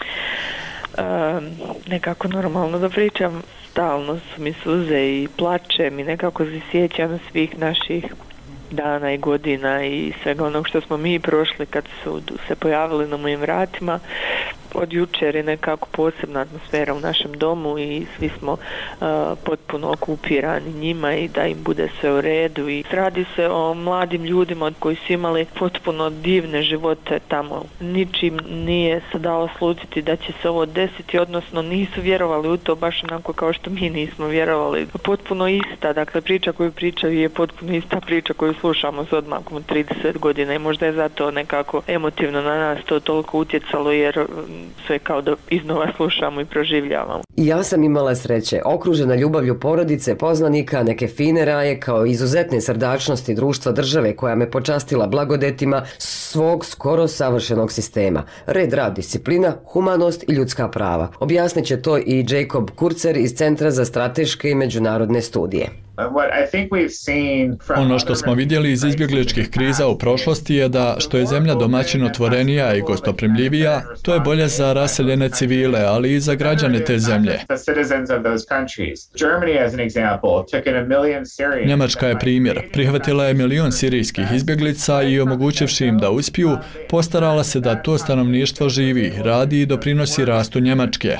nekako normalno da pričam. Stalno su mi suze i plačem i nekako se sjećam svih naših dana i godina i svega onog što smo mi prošli kad su se pojavili na mojim vratima. Od jučer je nekako posebna atmosfera u našem domu i svi smo uh, potpuno okupirani njima i da im bude sve u redu. I radi se o mladim ljudima koji su imali potpuno divne živote tamo. Ničim nije se dao slutiti da će se ovo desiti, odnosno nisu vjerovali u to baš onako kao što mi nismo vjerovali. Potpuno ista, dakle priča koju pričaju je potpuno ista priča koju slušamo s odmakom od trideset godina i možda je zato nekako emotivno na nas to toliko utjecalo jer sve kao da iznova slušamo i proživljavamo. I ja sam imala sreće, okružena ljubavlju porodice, poznanika, neke fine raje kao izuzetne srdačnosti društva države koja me počastila blagodetima svog skoro savršenog sistema. Red, rad, disciplina, humanost i ljudska prava. Objasnit će to i Jacob Kurzer iz Centra za strateške i međunarodne studije. Ono što smo vidjeli iz izbjegličkih kriza u prošlosti je da što je zemlja domaćin otvorenija i gostoprimljivija, to je bolje za raseljene civile, ali i za građane te zemlje. Njemačka je primjer. Prihvatila je milion sirijskih izbjeglica i omogućivši im da uspiju, postarala se da to stanovništvo živi, radi i doprinosi rastu Njemačke.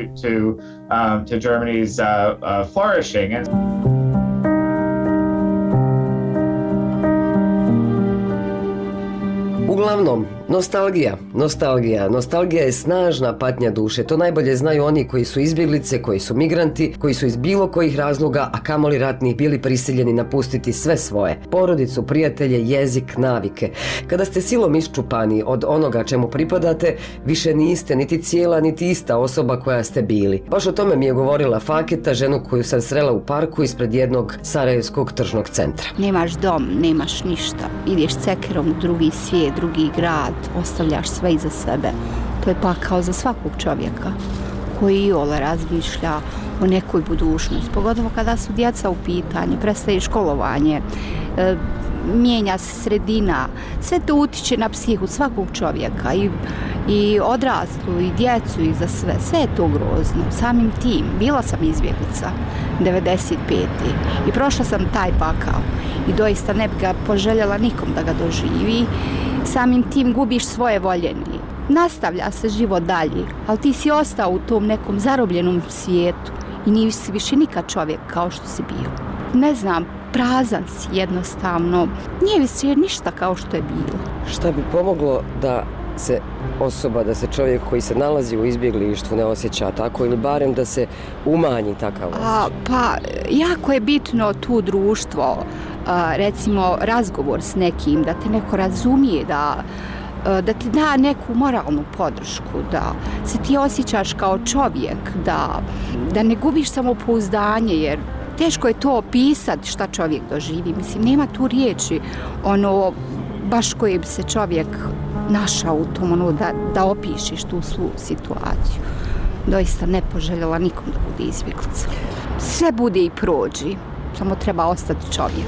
Uglavnom, nostalgija, nostalgija, nostalgija je snažna patnja duše. To najbolje znaju oni koji su izbjeglice, koji su migranti, koji su iz bilo kojih razloga, a kamoli ratnih, bili prisiljeni napustiti sve svoje. Porodicu, prijatelje, jezik, navike. Kada ste silom iščupani od onoga čemu pripadate, više niste niti cijela, niti ista osoba koja ste bili. Baš o tome mi je govorila Faketa, ženu koju sam srela u parku ispred jednog sarajevskog tržnog centra. Nemaš dom, nemaš ništa. Ideš cekerom u drugi svijet, drugi grad, ostavljaš sve iza sebe. To je pakao za svakog čovjeka koji iole razmišlja o nekoj budućnosti. Pogotovo kada su djeca u pitanju, prestaje školovanje, e, mijenja se sredina. Sve to utiče na psihu svakog čovjeka i, i odraslu i djecu i za sve. Sve je to grozno. Samim tim, bila sam izbjeglica devedeset pete i prošla sam taj pakao i doista ne bi ga poželjela nikom da ga doživi. Samim tim gubiš svoje voljeni. Nastavlja se život dalje, ali ti si ostao u tom nekom zarobljenom svijetu i nisi više nikad čovjek kao što si bio. Ne znam, prazan si jednostavno. Nije više ništa kao što je bilo. Šta bi pomoglo da se osoba, da se čovjek koji se nalazi u izbjeglištvu ne osjeća tako ili barem da se umanji takav osjećaj? Pa, jako je bitno tu društvo, a, recimo razgovor s nekim, da te neko razumije, da da ti da neku moralnu podršku, da se ti osjećaš kao čovjek, da, da ne gubiš samopouzdanje, jer teško je to opisati šta čovjek doživi. Mislim, nema tu riječi, ono, baš koje bi se čovjek našao u tom, ono, da, da opišeš tu svu situaciju. Doista ne poželjela nikom da bude izbjeglica. Sve bude i prođi, samo treba ostati čovjek.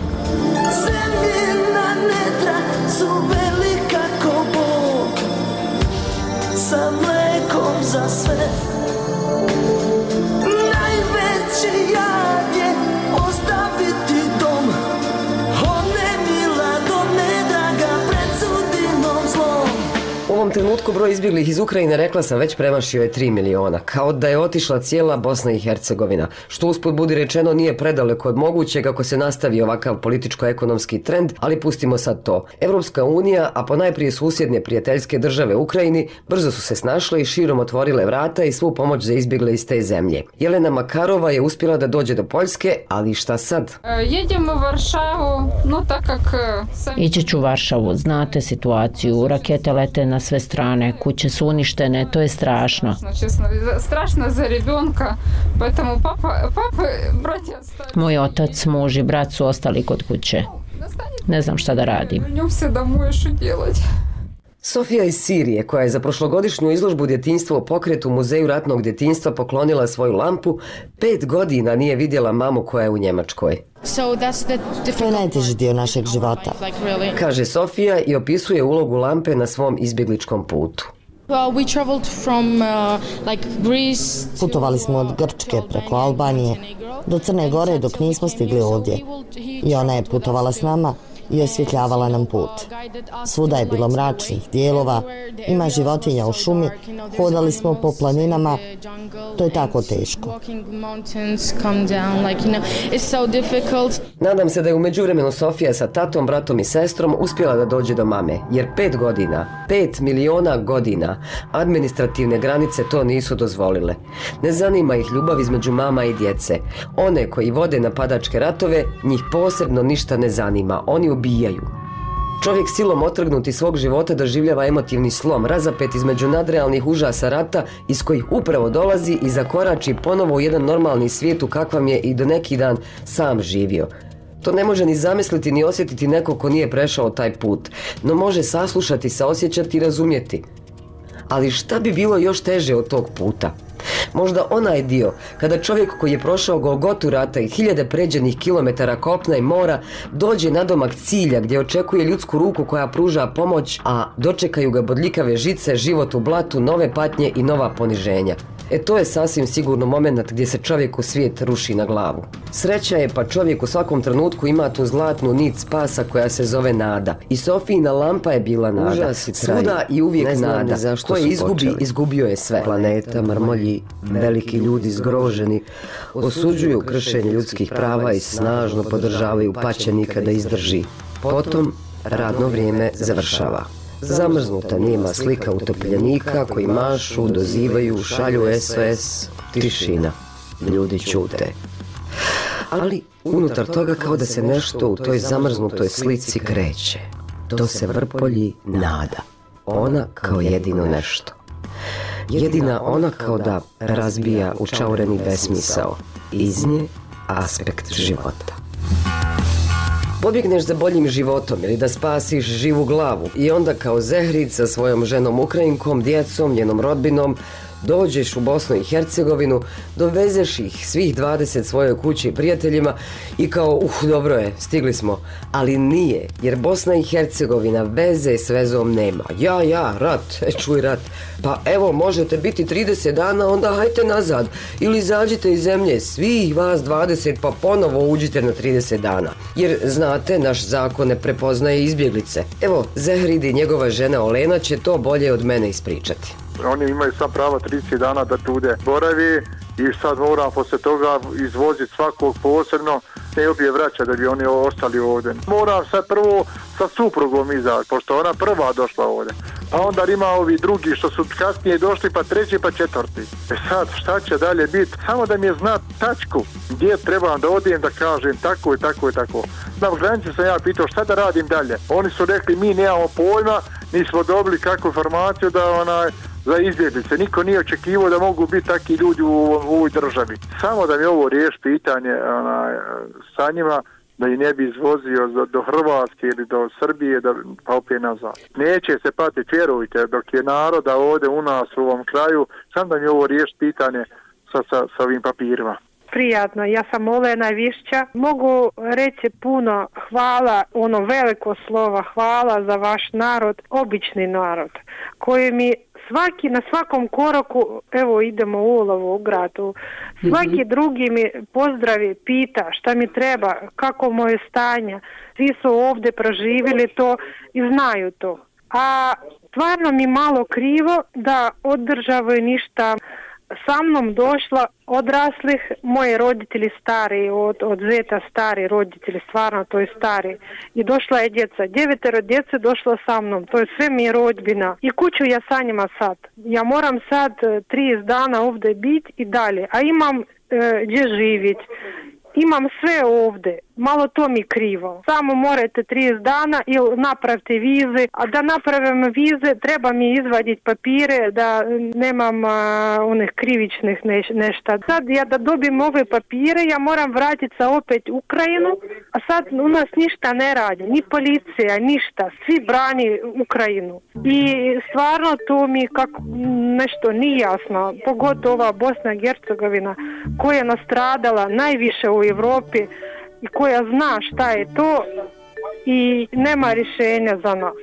Zemljina nedra su velika ko Bog, sa mlekom za sve Najveći jad je ostaviti dom, one mila do nedraga pred sudbinom zlom. U ovom trenutku broj izbjeglih iz Ukrajine, rekla sam, već premašio je tri miliona, kao da je otišla cijela Bosna i Hercegovina, što usput budi rečeno nije predaleko od mogućeg ako se nastavi ovakav političko-ekonomski trend, ali pustimo sad to. Evropska unija, a ponajprije susjedne prijateljske države Ukrajini, brzo su se snašle i širom otvorile vrata i svu pomoć za izbjegle iz te zemlje. Jelena Makarova je uspjela da dođe do Poljske, ali šta sad? Jedemo u Varšavu, no tak kak... Ići ću u Varšavu, znate situaciju, rakete lete na sve strane, kuće su uništene, to je strašno. Česno, strašno za rебенка, поэтому papa, papa, bratja... Moj otac, muž i brat su ostali kod kuće. Ne znam šta da radim. Njom se domuje što djelati. Sofija iz Sirije, koja je za prošlogodišnju izložbu djetinjstva u pokretu Muzeju ratnog djetinjstva poklonila svoju lampu, pet godina nije vidjela mamu koja je u Njemačkoj. To je najteži dio našeg života, kaže Sofija i opisuje ulogu lampe na svom izbjegličkom putu. Putovali smo od Grčke preko Albanije do Crne Gore dok nismo stigli ovdje. I ona je putovala s nama i osvjetljavala nam put. Svuda je bilo mračnih dijelova, ima životinja u šumi, hodali smo po planinama, to je tako teško. Nadam se da je u međuvremenu Sofija sa tatom, bratom i sestrom uspjela da dođe do mame, jer pet godina, pet miliona godina, administrativne granice to nisu dozvolile. Ne zanima ih ljubav između mama i djece. One koji vode napadačke ratove, njih posebno ništa ne zanima, oni ubijaju. Čovjek silom otrgnut iz svog života doživljava emotivni slom, razapet između nadrealnih užasa rata iz kojih upravo dolazi i zakorači ponovo u jedan normalni svijet u kakvam je i do neki dan sam živio. To ne može ni zamisliti ni osjetiti neko ko nije prešao taj put, no može saslušati, saosjećati i razumjeti. Ali šta bi bilo još teže od tog puta? Možda onaj dio kada čovjek koji je prošao Golgotu rata i hiljade pređenih kilometara kopna i mora dođe nadomak cilja gdje očekuje ljudsku ruku koja pruža pomoć, a dočekaju ga bodljikave žice, život u blatu, nove patnje i nova poniženja. E to je sasvim sigurno moment gdje se čovjeku svijet ruši na glavu. Sreća je pa čovjek u svakom trenutku ima tu zlatnu nit spasa koja se zove nada. I Sofijina lampa je bila nada. Svuda i uvijek nada. Ko je izgubi, izgubio je sve. Planeta, mrmolji, veliki ljudi zgroženi, osuđuju kršenje ljudskih prava i snažno podržavaju paćenika da izdrži. Potom radno vrijeme završava. Zamrznuta nijema slika utopljenika koji mašu, dozivaju, šalju S O S, tišina. Ljudi ćute. Ali unutar toga kao da se nešto u toj zamrznutoj slici kreće. To se vrpolji nada. Ona kao jedino nešto. Jedina ona kao da razbija učaureni besmisao. Iz nje aspekt života. Pobjegneš za boljim životom ili da spasiš živu glavu i onda kao Zehrid sa svojom ženom Ukrajinkom, djecom, njenom rodbinom, dođeš u Bosnu i Hercegovinu, dovezeš ih svih dvadeset svojoj kući i prijateljima i kao, uh, dobro je, stigli smo. Ali nije, jer Bosna i Hercegovina veze s vezom nema. Ja, ja, rat, e, čuj rat. Pa evo, možete biti trideset dana, onda hajte nazad. Ili izađite iz zemlje, svih vas dvadeset, pa ponovo uđite na trideset dana. Jer, znate, naš zakon ne prepoznaje izbjeglice. Evo, Zehrid i njegova žena Olena će to bolje od mene ispričati. Oni imaju sva prava trideset dana da tude boravi i sad moram poslije toga izvoziti svakog posebno, ne obje vraća da bi oni ostali ovdje. Moram sad prvo sa suprugom izaći, pošto ona prva došla ovdje. A onda ima ovi drugi što su kasnije došli, pa treći, pa četvrti. E sad, šta će dalje biti? Samo da mi je znat tačku gdje trebam da odijem da kažem tako i tako i tako. Na granici sam ja pitao šta da radim dalje. Oni su rekli mi nemamo pojma, nismo dobili kakvu informaciju da onaj za izbjeglice. Niko nije očekivao da mogu biti takvi ljudi u, u ovoj državi. Samo da mi ovo riješi pitanje onaj, sa njima, da ih ne bi izvozio do, do Hrvatske ili do Srbije, da, pa opet nazad. Neće se patiti, vjerujte, dok je naroda ovdje u nas u ovom kraju, sam da mi ovo riješi pitanje sa, sa, sa ovim papirima. Prijatno, ja sam Olena Višća. Mogu reći puno hvala, ono veliko slova, hvala za vaš narod, obični narod, koji mi svaki na svakom koraku, evo idemo u Olovo, u gradu, svaki mm-hmm. drugi mi pozdravi, pita šta mi treba, kako moje stanje. Svi su ovdje proživjeli to i znaju to. A stvarno mi malo krivo da od države ništa. Sa mnom došla odraslih, moji roditelji stari, od, od zeta stari roditelji, stvarno to je stari. I došla je djeca, devetero djece došlo sa mnom, to je sve mi je rodbina. I kuću ja sa njima sad. Ja moram sad trideset dana ovdje biti i dalje, a imam e, gdje živjeti. Imam sve ovdje, malo to mi krivo. Samo morate trideset dana ili napravite vize, a da napravim vize treba mi izvaditi papire da nemam a, onih krivičnih neš, nešta. Sad ja da dobijem ove papire, ja moram vratiti se opet u Ukrajinu, a sad u nas ništa ne radi, ni policija, ništa, svi brani Ukrajinu. I stvarno to mi kako nešto nije jasno, pogotovo ova Bosna i Hercegovina koja je nastradala najviše u Europi i koja zna šta je to i nema rješenja za nas.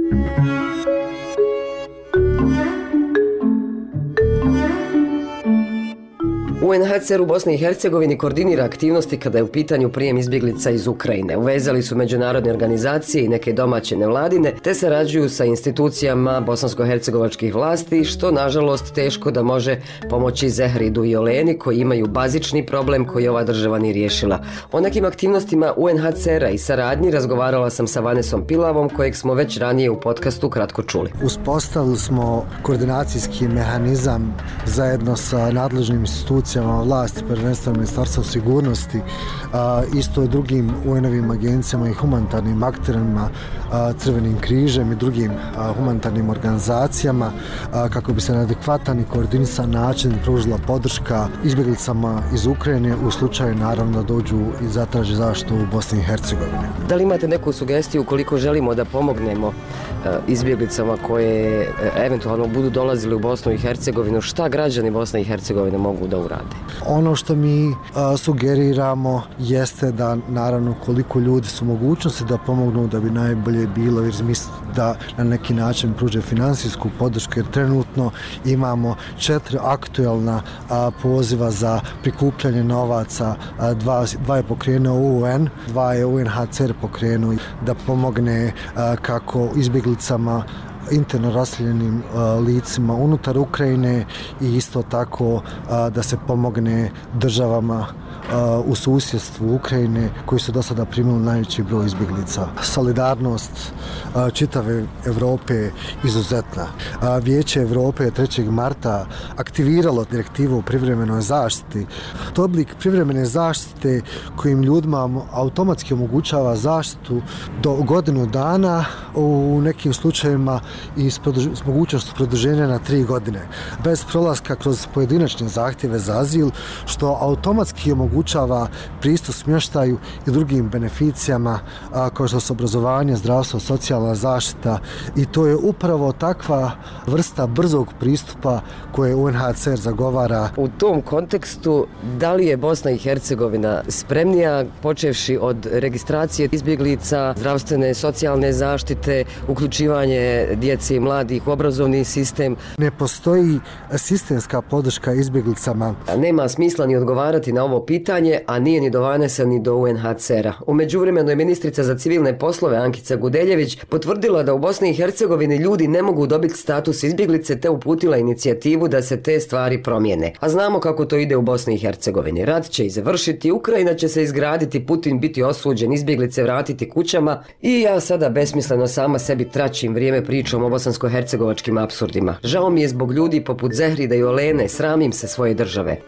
U en ha ce er u Bosni i Hercegovini koordinira aktivnosti kada je u pitanju prijem izbjeglica iz Ukrajine. Uvezali su međunarodne organizacije i neke domaće nevladine, te sarađuju sa institucijama bosansko-hercegovačkih vlasti, što nažalost teško da može pomoći Zehridu i Oleni koji imaju bazični problem koji ova država nije riješila. O nekim aktivnostima u en ha ce era i saradnji razgovarala sam sa Vanesom Pilavom, kojeg smo već ranije u podcastu kratko čuli. Uspostavili smo koordinacijski mehanizam zajedno sa nadležnim institucijama vlasti, prvenstveno Ministarstvo sigurnosti, a, isto i drugim u en-ovim agencijama i humanitarnim akterima, a, Crvenim križem i drugim a, humanitarnim organizacijama, a, kako bi se na adekvatan i koordinisan način pružila podrška izbjeglicama iz Ukrajine u slučaju naravno da dođu i zatraže zaštitu u Bosni i Hercegovini. Da li imate neku sugestiju koliko želimo da pomognemo a, izbjeglicama koje a, eventualno budu dolazili u Bosnu i Hercegovinu, šta građani Bosne i Hercegovine mogu da urade? Ono što mi a, sugeriramo jeste da naravno koliko ljudi su mogućnosti da pomognu, da bi najbolje bilo jer mislim da na neki način pruže finansijsku podršku jer trenutno imamo četiri aktuelna a, poziva za prikupljanje novaca, a, dva, dva je pokrenuo u en, dva je u en ha ce er pokrenuo da pomogne a, kako izbjeglicama interno raseljenim uh, licima unutar Ukrajine i isto tako uh, da se pomogne državama uh, u susjedstvu Ukrajine koji su do sada primili najveći broj izbjeglica. Solidarnost uh, čitave Evrope je izuzetna. Uh, Vijeće Evrope je trećeg marta aktiviralo direktivu o privremenoj zaštiti. To je oblik privremene zaštite kojim ljudima automatski omogućava zaštitu do godinu dana, u nekim slučajevima i s, s mogućnosti produženja na tri godine, bez prolaska kroz pojedinačne zahtjeve za azil, što automatski omogućava pristup smještaju i drugim beneficijama a, kao što su obrazovanje, zdravstvo, socijalna zaštita i to je upravo takva vrsta brzog pristupa koje u en ha ce er zagovara. U tom kontekstu, da li je Bosna i Hercegovina spremnija, počevši od registracije izbjeglica, zdravstvene, socijalne zaštite, uključivanje djece i mladih u obrazovni sistem? Ne postoji sistemska podrška izbjeglicama. Nema smisla ni odgovarati na ovo pitanje, a nije ni do Vanesa ni do u en ha ce era. U međuvremenu je ministrica za civilne poslove Ankica Gudeljević potvrdila da u Bosni i Hercegovini ljudi ne mogu dobiti status izbjeglice te uputila inicijativu da se te stvari promijene. A znamo kako to ide u Bosni i Hercegovini. Rat će i završiti, Ukrajina će se izgraditi, Putin biti osuđen, izbjeglice vratiti kućama i ja sada besmisleno sama sebi tračim vrijeme pričom o bosansko-hercegovačkim apsurdima. Žao mi je zbog ljudi poput Zehrida i Olene, sramim se svoje države.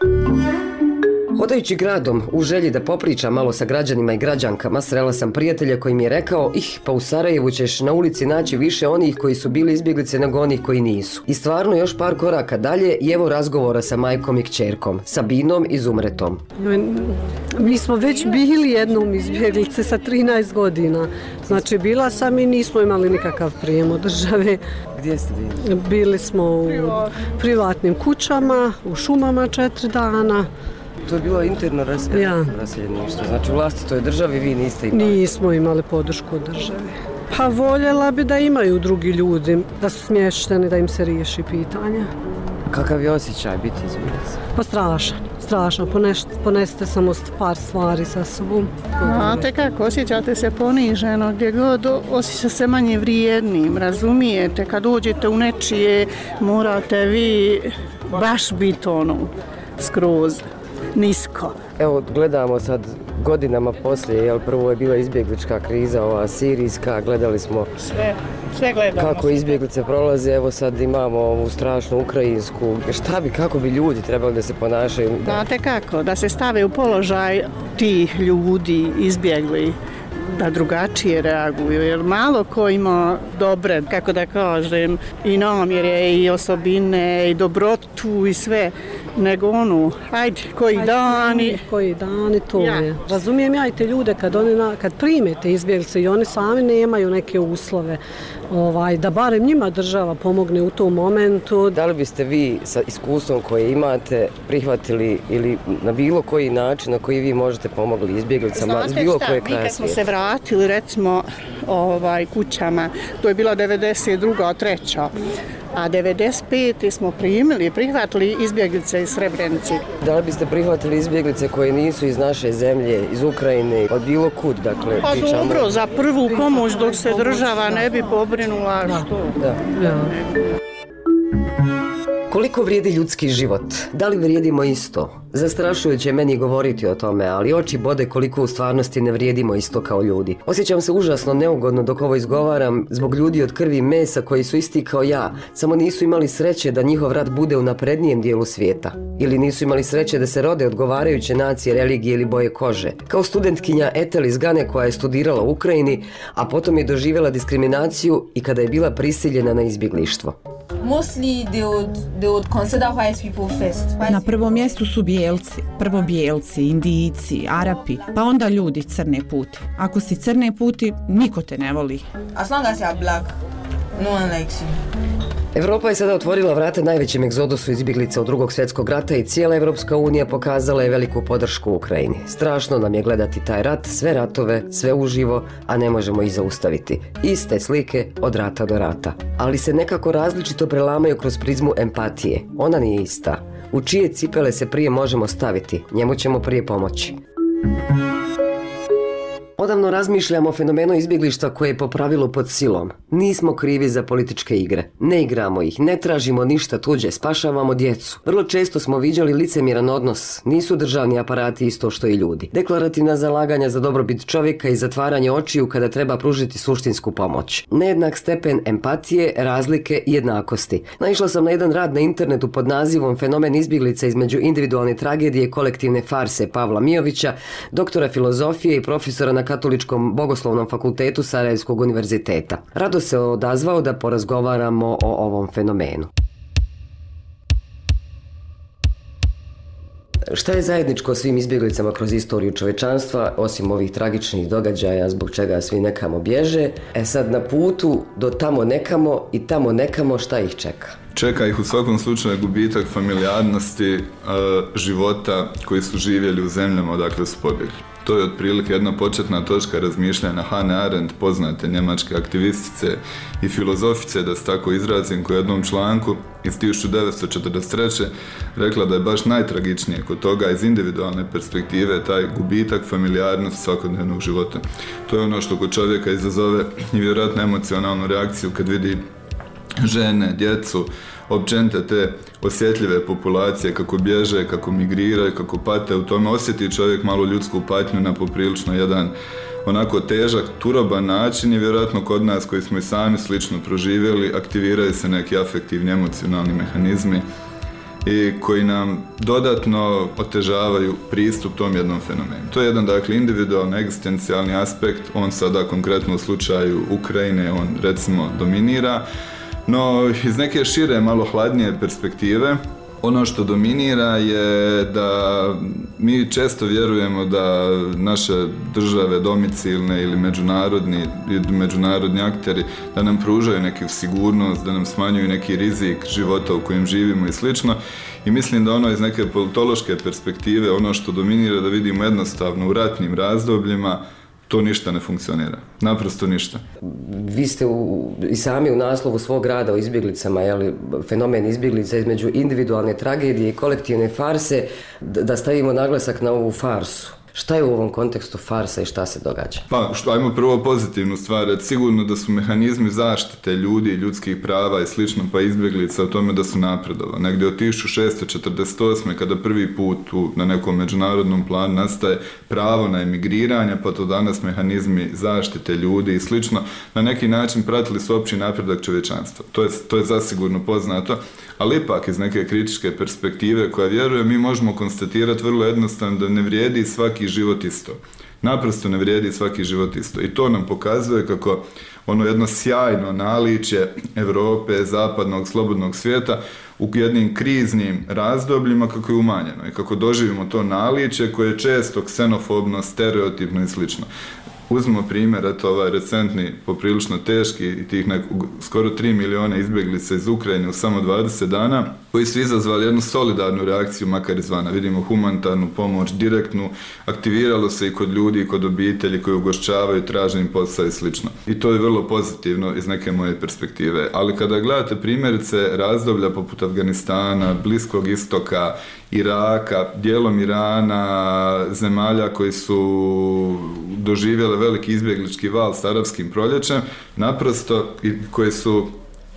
Hodajući gradom, u želji da popričam malo sa građanima i građankama, srela sam prijatelja koji mi je rekao: ih, pa u Sarajevu ćeš na ulici naći više onih koji su bili izbjeglice nego onih koji nisu. I stvarno još par koraka dalje i evo razgovora sa majkom i kćerkom, Sabinom i Zumretom. Mi smo već bili jednom izbjeglice sa trinaest godina. Znači bila sam i nismo imali nikakav prijem od države. Gdje ste bili? Bili smo u privatnim kućama, u šumama četiri dana. To je bilo interno raseljeništvo, ja. Znači u vlastitoj državi vi niste imali? Nismo imali podršku od države. Pa voljela bi da imaju drugi ljudi, da su smješteni, da im se riješi pitanje. Kakav je osjećaj biti izbjeglica? Pa strašan, strašno. Poneš, ponesete samo par stvari sa sobom. Znate kako, osjećate se poniženo, gdje god osjeća se manje vrijednim, razumijete? Kad uđete u nečije, morate vi baš biti ono, skroz, nisko. Evo, gledamo sad godinama poslije, jel, prvo je bila izbjeglička kriza, ova sirijska, gledali smo sve, sve gledamo. Kako izbjeglice prolaze, evo sad imamo ovu strašnu ukrajinsku. Šta bi, kako bi ljudi trebali da se ponašaju? Znate kako, da se stave u položaj tih ljudi izbjegli, da drugačije reaguju, jer malo ko ima dobre, kako da kažem, i namjere, i osobine, i dobrotu, i sve, nego onu, ajde, koji ajde, dani. Koji dani, to ja. je. Razumijem ja i te ljude kad, oni na, kad primete izbjeglice i oni sami nemaju neke uslove, ovaj, da barem njima država pomogne u tom momentu. Da li biste vi sa iskustvom koje imate prihvatili ili na bilo koji način na koji vi možete pomogli izbjeglicama iz bilo koje kraja svijeta? Mi kad smo se vratili recimo ovaj, kućama, to je bila devedeset druga treća a devedeset pete smo primili, prihvatili izbjeglice iz Srebrenice. Da li biste prihvatili izbjeglice koje nisu iz naše zemlje, iz Ukrajine, od bilo kud, dakle? Pa pričamo... dobro, za prvu pomoć dok se država ne bi pobrinula, što? Da. Da. Koliko vrijedi ljudski život? Da li vrijedimo isto? Zastrašujuće je meni govoriti o tome, ali oči bode koliko u stvarnosti ne vrijedimo isto kao ljudi. Osjećam se užasno neugodno dok ovo izgovaram zbog ljudi od krvi i mesa koji su isti kao ja, samo nisu imali sreće da njihov rat bude u naprednijem dijelu svijeta. Ili nisu imali sreće da se rode odgovarajuće nacije, religije ili boje kože. Kao studentkinja Etel iz Gane koja je studirala u Ukrajini, a potom je doživjela diskriminaciju i kada je bila prisiljena na izbjeglištvo. Mostly they would, they would consider white people first. White Na prvom mjestu su bijelci, prvo bijelci, Indijci, Arapi, pa onda ljudi crne puti. Ako si crne puti, niko te ne voli. As long as you are black, no one likes you. Evropa je sada otvorila vrata najvećem egzodusu izbjeglica od drugog svjetskog rata i cijela Evropska unija pokazala je veliku podršku Ukrajini. Strašno nam je gledati taj rat, sve ratove, sve uživo, a ne možemo ih zaustaviti. Iste slike od rata do rata. Ali se nekako različito prelamaju kroz prizmu empatije. Ona nije ista. U čije cipele se prije možemo staviti, njemu ćemo prije pomoći. Odavno razmišljamo o fenomenu izbjeglištva koje je po pravilu pod silom. Nismo krivi za političke igre. Ne igramo ih, ne tražimo ništa tuđe, spašavamo djecu. Vrlo često smo viđali licemjeran odnos. Nisu državni aparati isto što i ljudi. Deklarativna zalaganja za dobrobit čovjeka i zatvaranje očiju kada treba pružiti suštinsku pomoć. Nejednak stepen empatije, razlike i jednakosti. Naišla sam na jedan rad na internetu pod nazivom Fenomen izbjeglica između individualne tragedije i kolektivne farse Pavla Mijovića, doktora filozofije i profesora na Katoličkom bogoslovnom fakultetu Sarajevskog univerziteta. Rado se odazvao da porazgovaramo o ovom fenomenu. Šta je zajedničko svim izbjeglicama kroz istoriju čovečanstva, osim ovih tragičnih događaja zbog čega svi nekamo bježe? E sad, na putu do tamo nekamo i tamo nekamo, šta ih čeka? Čeka ih u svakom slučaju gubitak familijarnosti, života koji su živjeli u zemljama odakle su pobjegli. To je otprilike jedna početna točka razmišljanja Hannah Arendt, poznate njemačke aktivistice i filozofice, da se tako izrazim, koja u jednom članku iz tisuću devetsto četrdeset treće rekla da je baš najtragičnije kod toga iz individualne perspektive taj gubitak familijarnosti svakodnevnog života. To je ono što kod čovjeka izazove i vjerojatno emocionalnu reakciju kad vidi žene, djecu, općenite te osjetljive populacije kako bježe, kako migriraju, kako pate. U tome osjeti čovjek malo ljudsku patnju na poprilično jedan onako težak, turoban način i vjerojatno kod nas koji smo i sami slično proživjeli aktiviraju se neki afektivni, emocionalni mehanizmi i koji nam dodatno otežavaju pristup tom jednom fenomenu. To je jedan, dakle, individualni, egzistencijalni aspekt, on sada konkretno u slučaju Ukrajine, on recimo dominira. No, iz neke šire, malo hladnije perspektive, ono što dominira je da mi često vjerujemo da naše države domicilne ili međunarodni, međunarodni akteri da nam pružaju neku sigurnost, da nam smanjuju neki rizik života u kojem živimo i slično. I mislim da ono iz neke politološke perspektive, ono što dominira da vidimo jednostavno u ratnim razdobljima, to ništa ne funkcionira. Naprosto ništa. Vi ste u, i sami u naslovu svog rada o izbjeglicama, jeli, fenomen izbjeglica između individualne tragedije i kolektivne farse, da stavimo naglasak na ovu farsu. Šta je u ovom kontekstu farsa i šta se događa? Pa, što, ajmo prvo pozitivnu stvar. Sigurno da su mehanizmi zaštite ljudi, ljudskih prava i slično, pa izbjeglica o tome da su napredovali. Negdje od tisuću šessto četrdeset osme kada prvi put u, na nekom međunarodnom planu nastaje pravo na emigriranje, pa to danas mehanizmi zaštite ljudi i slično, na neki način pratili su opći napredak čovječanstva. To je, to je zasigurno poznato, ali ipak iz neke kritičke perspektive koja vjerujem mi možemo konstatirati vrlo jednostavno da ne vrijedi svaki život isto. Naprosto ne vrijedi svaki život isto. I to nam pokazuje kako ono jedno sjajno naličje Europe, zapadnog, slobodnog svijeta u jednim kriznim razdobljima kako je umanjeno i kako doživimo to naličje koje je često ksenofobno, stereotipno i slično. Uzmimo primjer, eto ovaj recentni, poprilično teški i tih nek, skoro tri milijuna izbjeglica iz Ukrajine u samo dvadeset dana, koji su izazvali jednu solidarnu reakciju, makar izvana. Vidimo humanitarnu pomoć, direktnu, aktiviralo se i kod ljudi i kod obitelji koji ugošćavaju, traže im posao i slično. I to je vrlo pozitivno iz neke moje perspektive. Ali kada gledate primjerice razdoblja poput Afganistana, Bliskog istoka, Iraka, dijelom Irana, zemalja koji su doživjele veliki izbjeglički val s arapskim proljećem, naprosto koje su uh,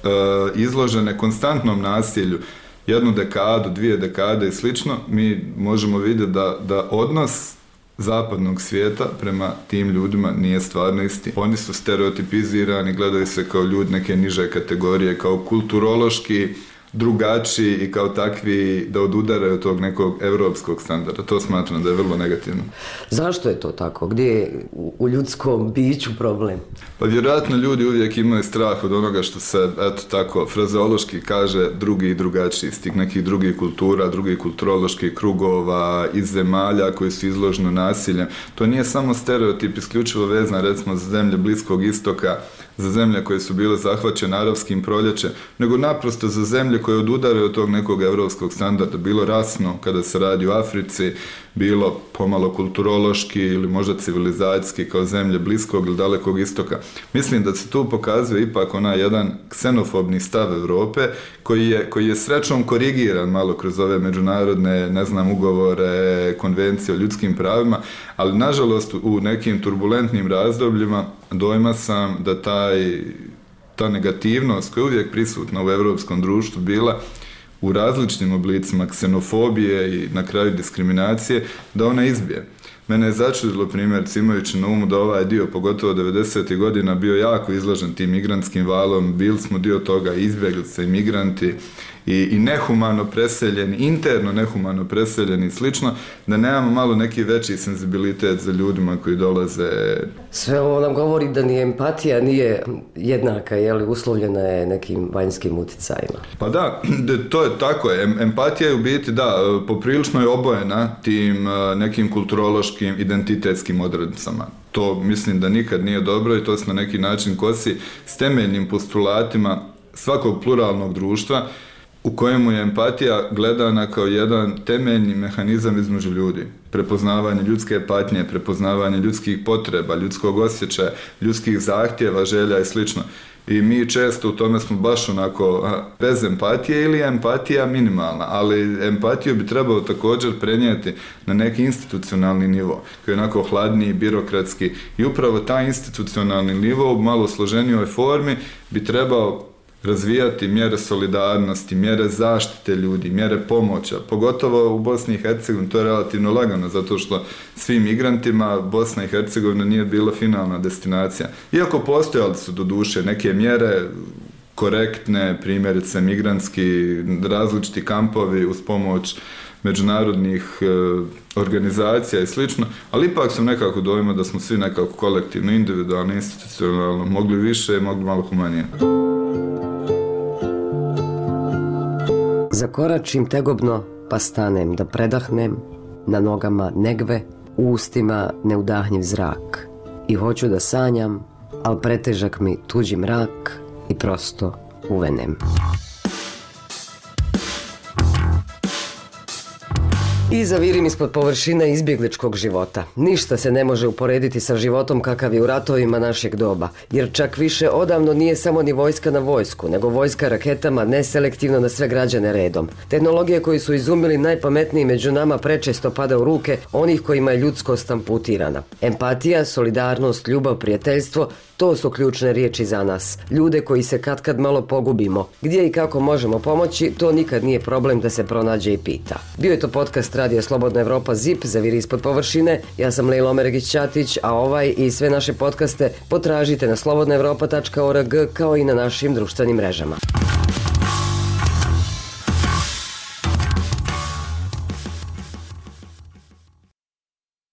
izložene konstantnom nasilju, jednu dekadu, dvije dekade i slično, mi možemo vidjeti da, da odnos zapadnog svijeta prema tim ljudima nije stvarno isti. Oni su stereotipizirani, gledaju se kao ljudi neke niže kategorije, kao kulturološki drugačiji i kao takvi da odudaraju od tog nekog europskog standarda. To smatram da je vrlo negativno. Zašto je to tako? Gdje je u ljudskom biću problem? Pa vjerojatno ljudi uvijek imaju strah od onoga što se, eto tako, frazeološki kaže drugi i drugačiji, iz tih nekih drugih kultura, drugih kulturoloških krugova, iz zemalja koji su izloženi nasiljem. To nije samo stereotip isključivo vezan, recimo, za zemlje Bliskog istoka, za zemlje koje su bile zahvaćene arapskim proljećem, nego naprosto za zemlje koje odudaraju od tog nekog europskog standarda, bilo rasno kada se radi u Africi, bilo pomalo kulturološki ili možda civilizacijski kao zemlje Bliskog ili Dalekog istoka. Mislim da se tu pokazuje ipak onaj jedan ksenofobni stav Europe koji je, koji je srećom korigiran malo kroz ove međunarodne, ne znam, ugovore, konvencije o ljudskim pravima, ali nažalost u nekim turbulentnim razdobljima dojma sam da taj, ta negativnost koja je uvijek prisutna u europskom društvu bila u različitim oblicima ksenofobije i na kraju diskriminacije, da ona izbije. Mene je začudilo primjer, imajući na umu da ovaj dio, pogotovo devedesetih godina, bio jako izložen tim migrantskim valom, bili smo dio toga, izbjeglice, imigranti i, i nehumano preseljeni, interno nehumano preseljeni i slično, da nemamo malo neki veći senzibilitet za ljudima koji dolaze. Sve ovo nam govori da ni empatija nije jednaka, je li, uslovljena je nekim vanjskim utjecajima. Pa da, to je tako. Empatija je u biti, da, poprilično je obojena tim nekim kulturološkim, identitetskim odrednicama. To mislim da nikad nije dobro i to se na neki način kosi s temeljnim postulatima svakog pluralnog društva u kojemu je empatija gledana kao jedan temeljni mehanizam između ljudi. Prepoznavanje ljudske patnje, prepoznavanje ljudskih potreba, ljudskog osjećaja, ljudskih zahtjeva, želja i slično. I mi često u tome smo baš onako bez empatije ili je empatija minimalna, ali empatiju bi trebalo također prenijeti na neki institucionalni nivo, koji je onako hladniji, birokratski, i upravo taj institucionalni nivo u malo složenijoj formi bi trebao razvijati mjere solidarnosti, mjere zaštite ljudi, mjere pomoća, pogotovo u Bosni i Hercegovini. To je relativno lagano, zato što svim migrantima Bosna i Hercegovina nije bila finalna destinacija. Iako postojali su do duše neke mjere korektne, primjerice migrantski, različiti kampovi uz pomoć međunarodnih e, organizacija i slično, ali ipak sam nekako dojma da smo svi nekako kolektivno, individualno, institucionalno mogli više, mogli malo humanije. Zakoračim tegobno, pa stanem da predahnem, na nogama negve, u ustima neudahnjiv zrak. I hoću da sanjam, al pretežak mi tuđi mrak i prosto uvenem. I zavirim ispod površine izbjegličkog života. Ništa se ne može uporediti sa životom kakav je u ratovima našeg doba, jer čak više odavno nije samo ni vojska na vojsku, nego vojska raketama neselektivno na sve građane redom. Tehnologije koje su izumili najpametniji među nama prečesto pada u ruke onih kojima je ljudskost amputirana. Empatija, solidarnost, ljubav, prijateljstvo, to su ključne riječi za nas. Ljude koji se katkad malo pogubimo. Gdje i kako možemo pomoći, to nikad nije problem da se pronađe i pita. Bio je to podcast Radio Slobodna Evropa Z I P, Zaviri ispod površine. Ja sam Lejla Omeregić-Ćatić, a ovaj i sve naše podcaste potražite na slobodna evropa tačka org kao i na našim društvenim mrežama.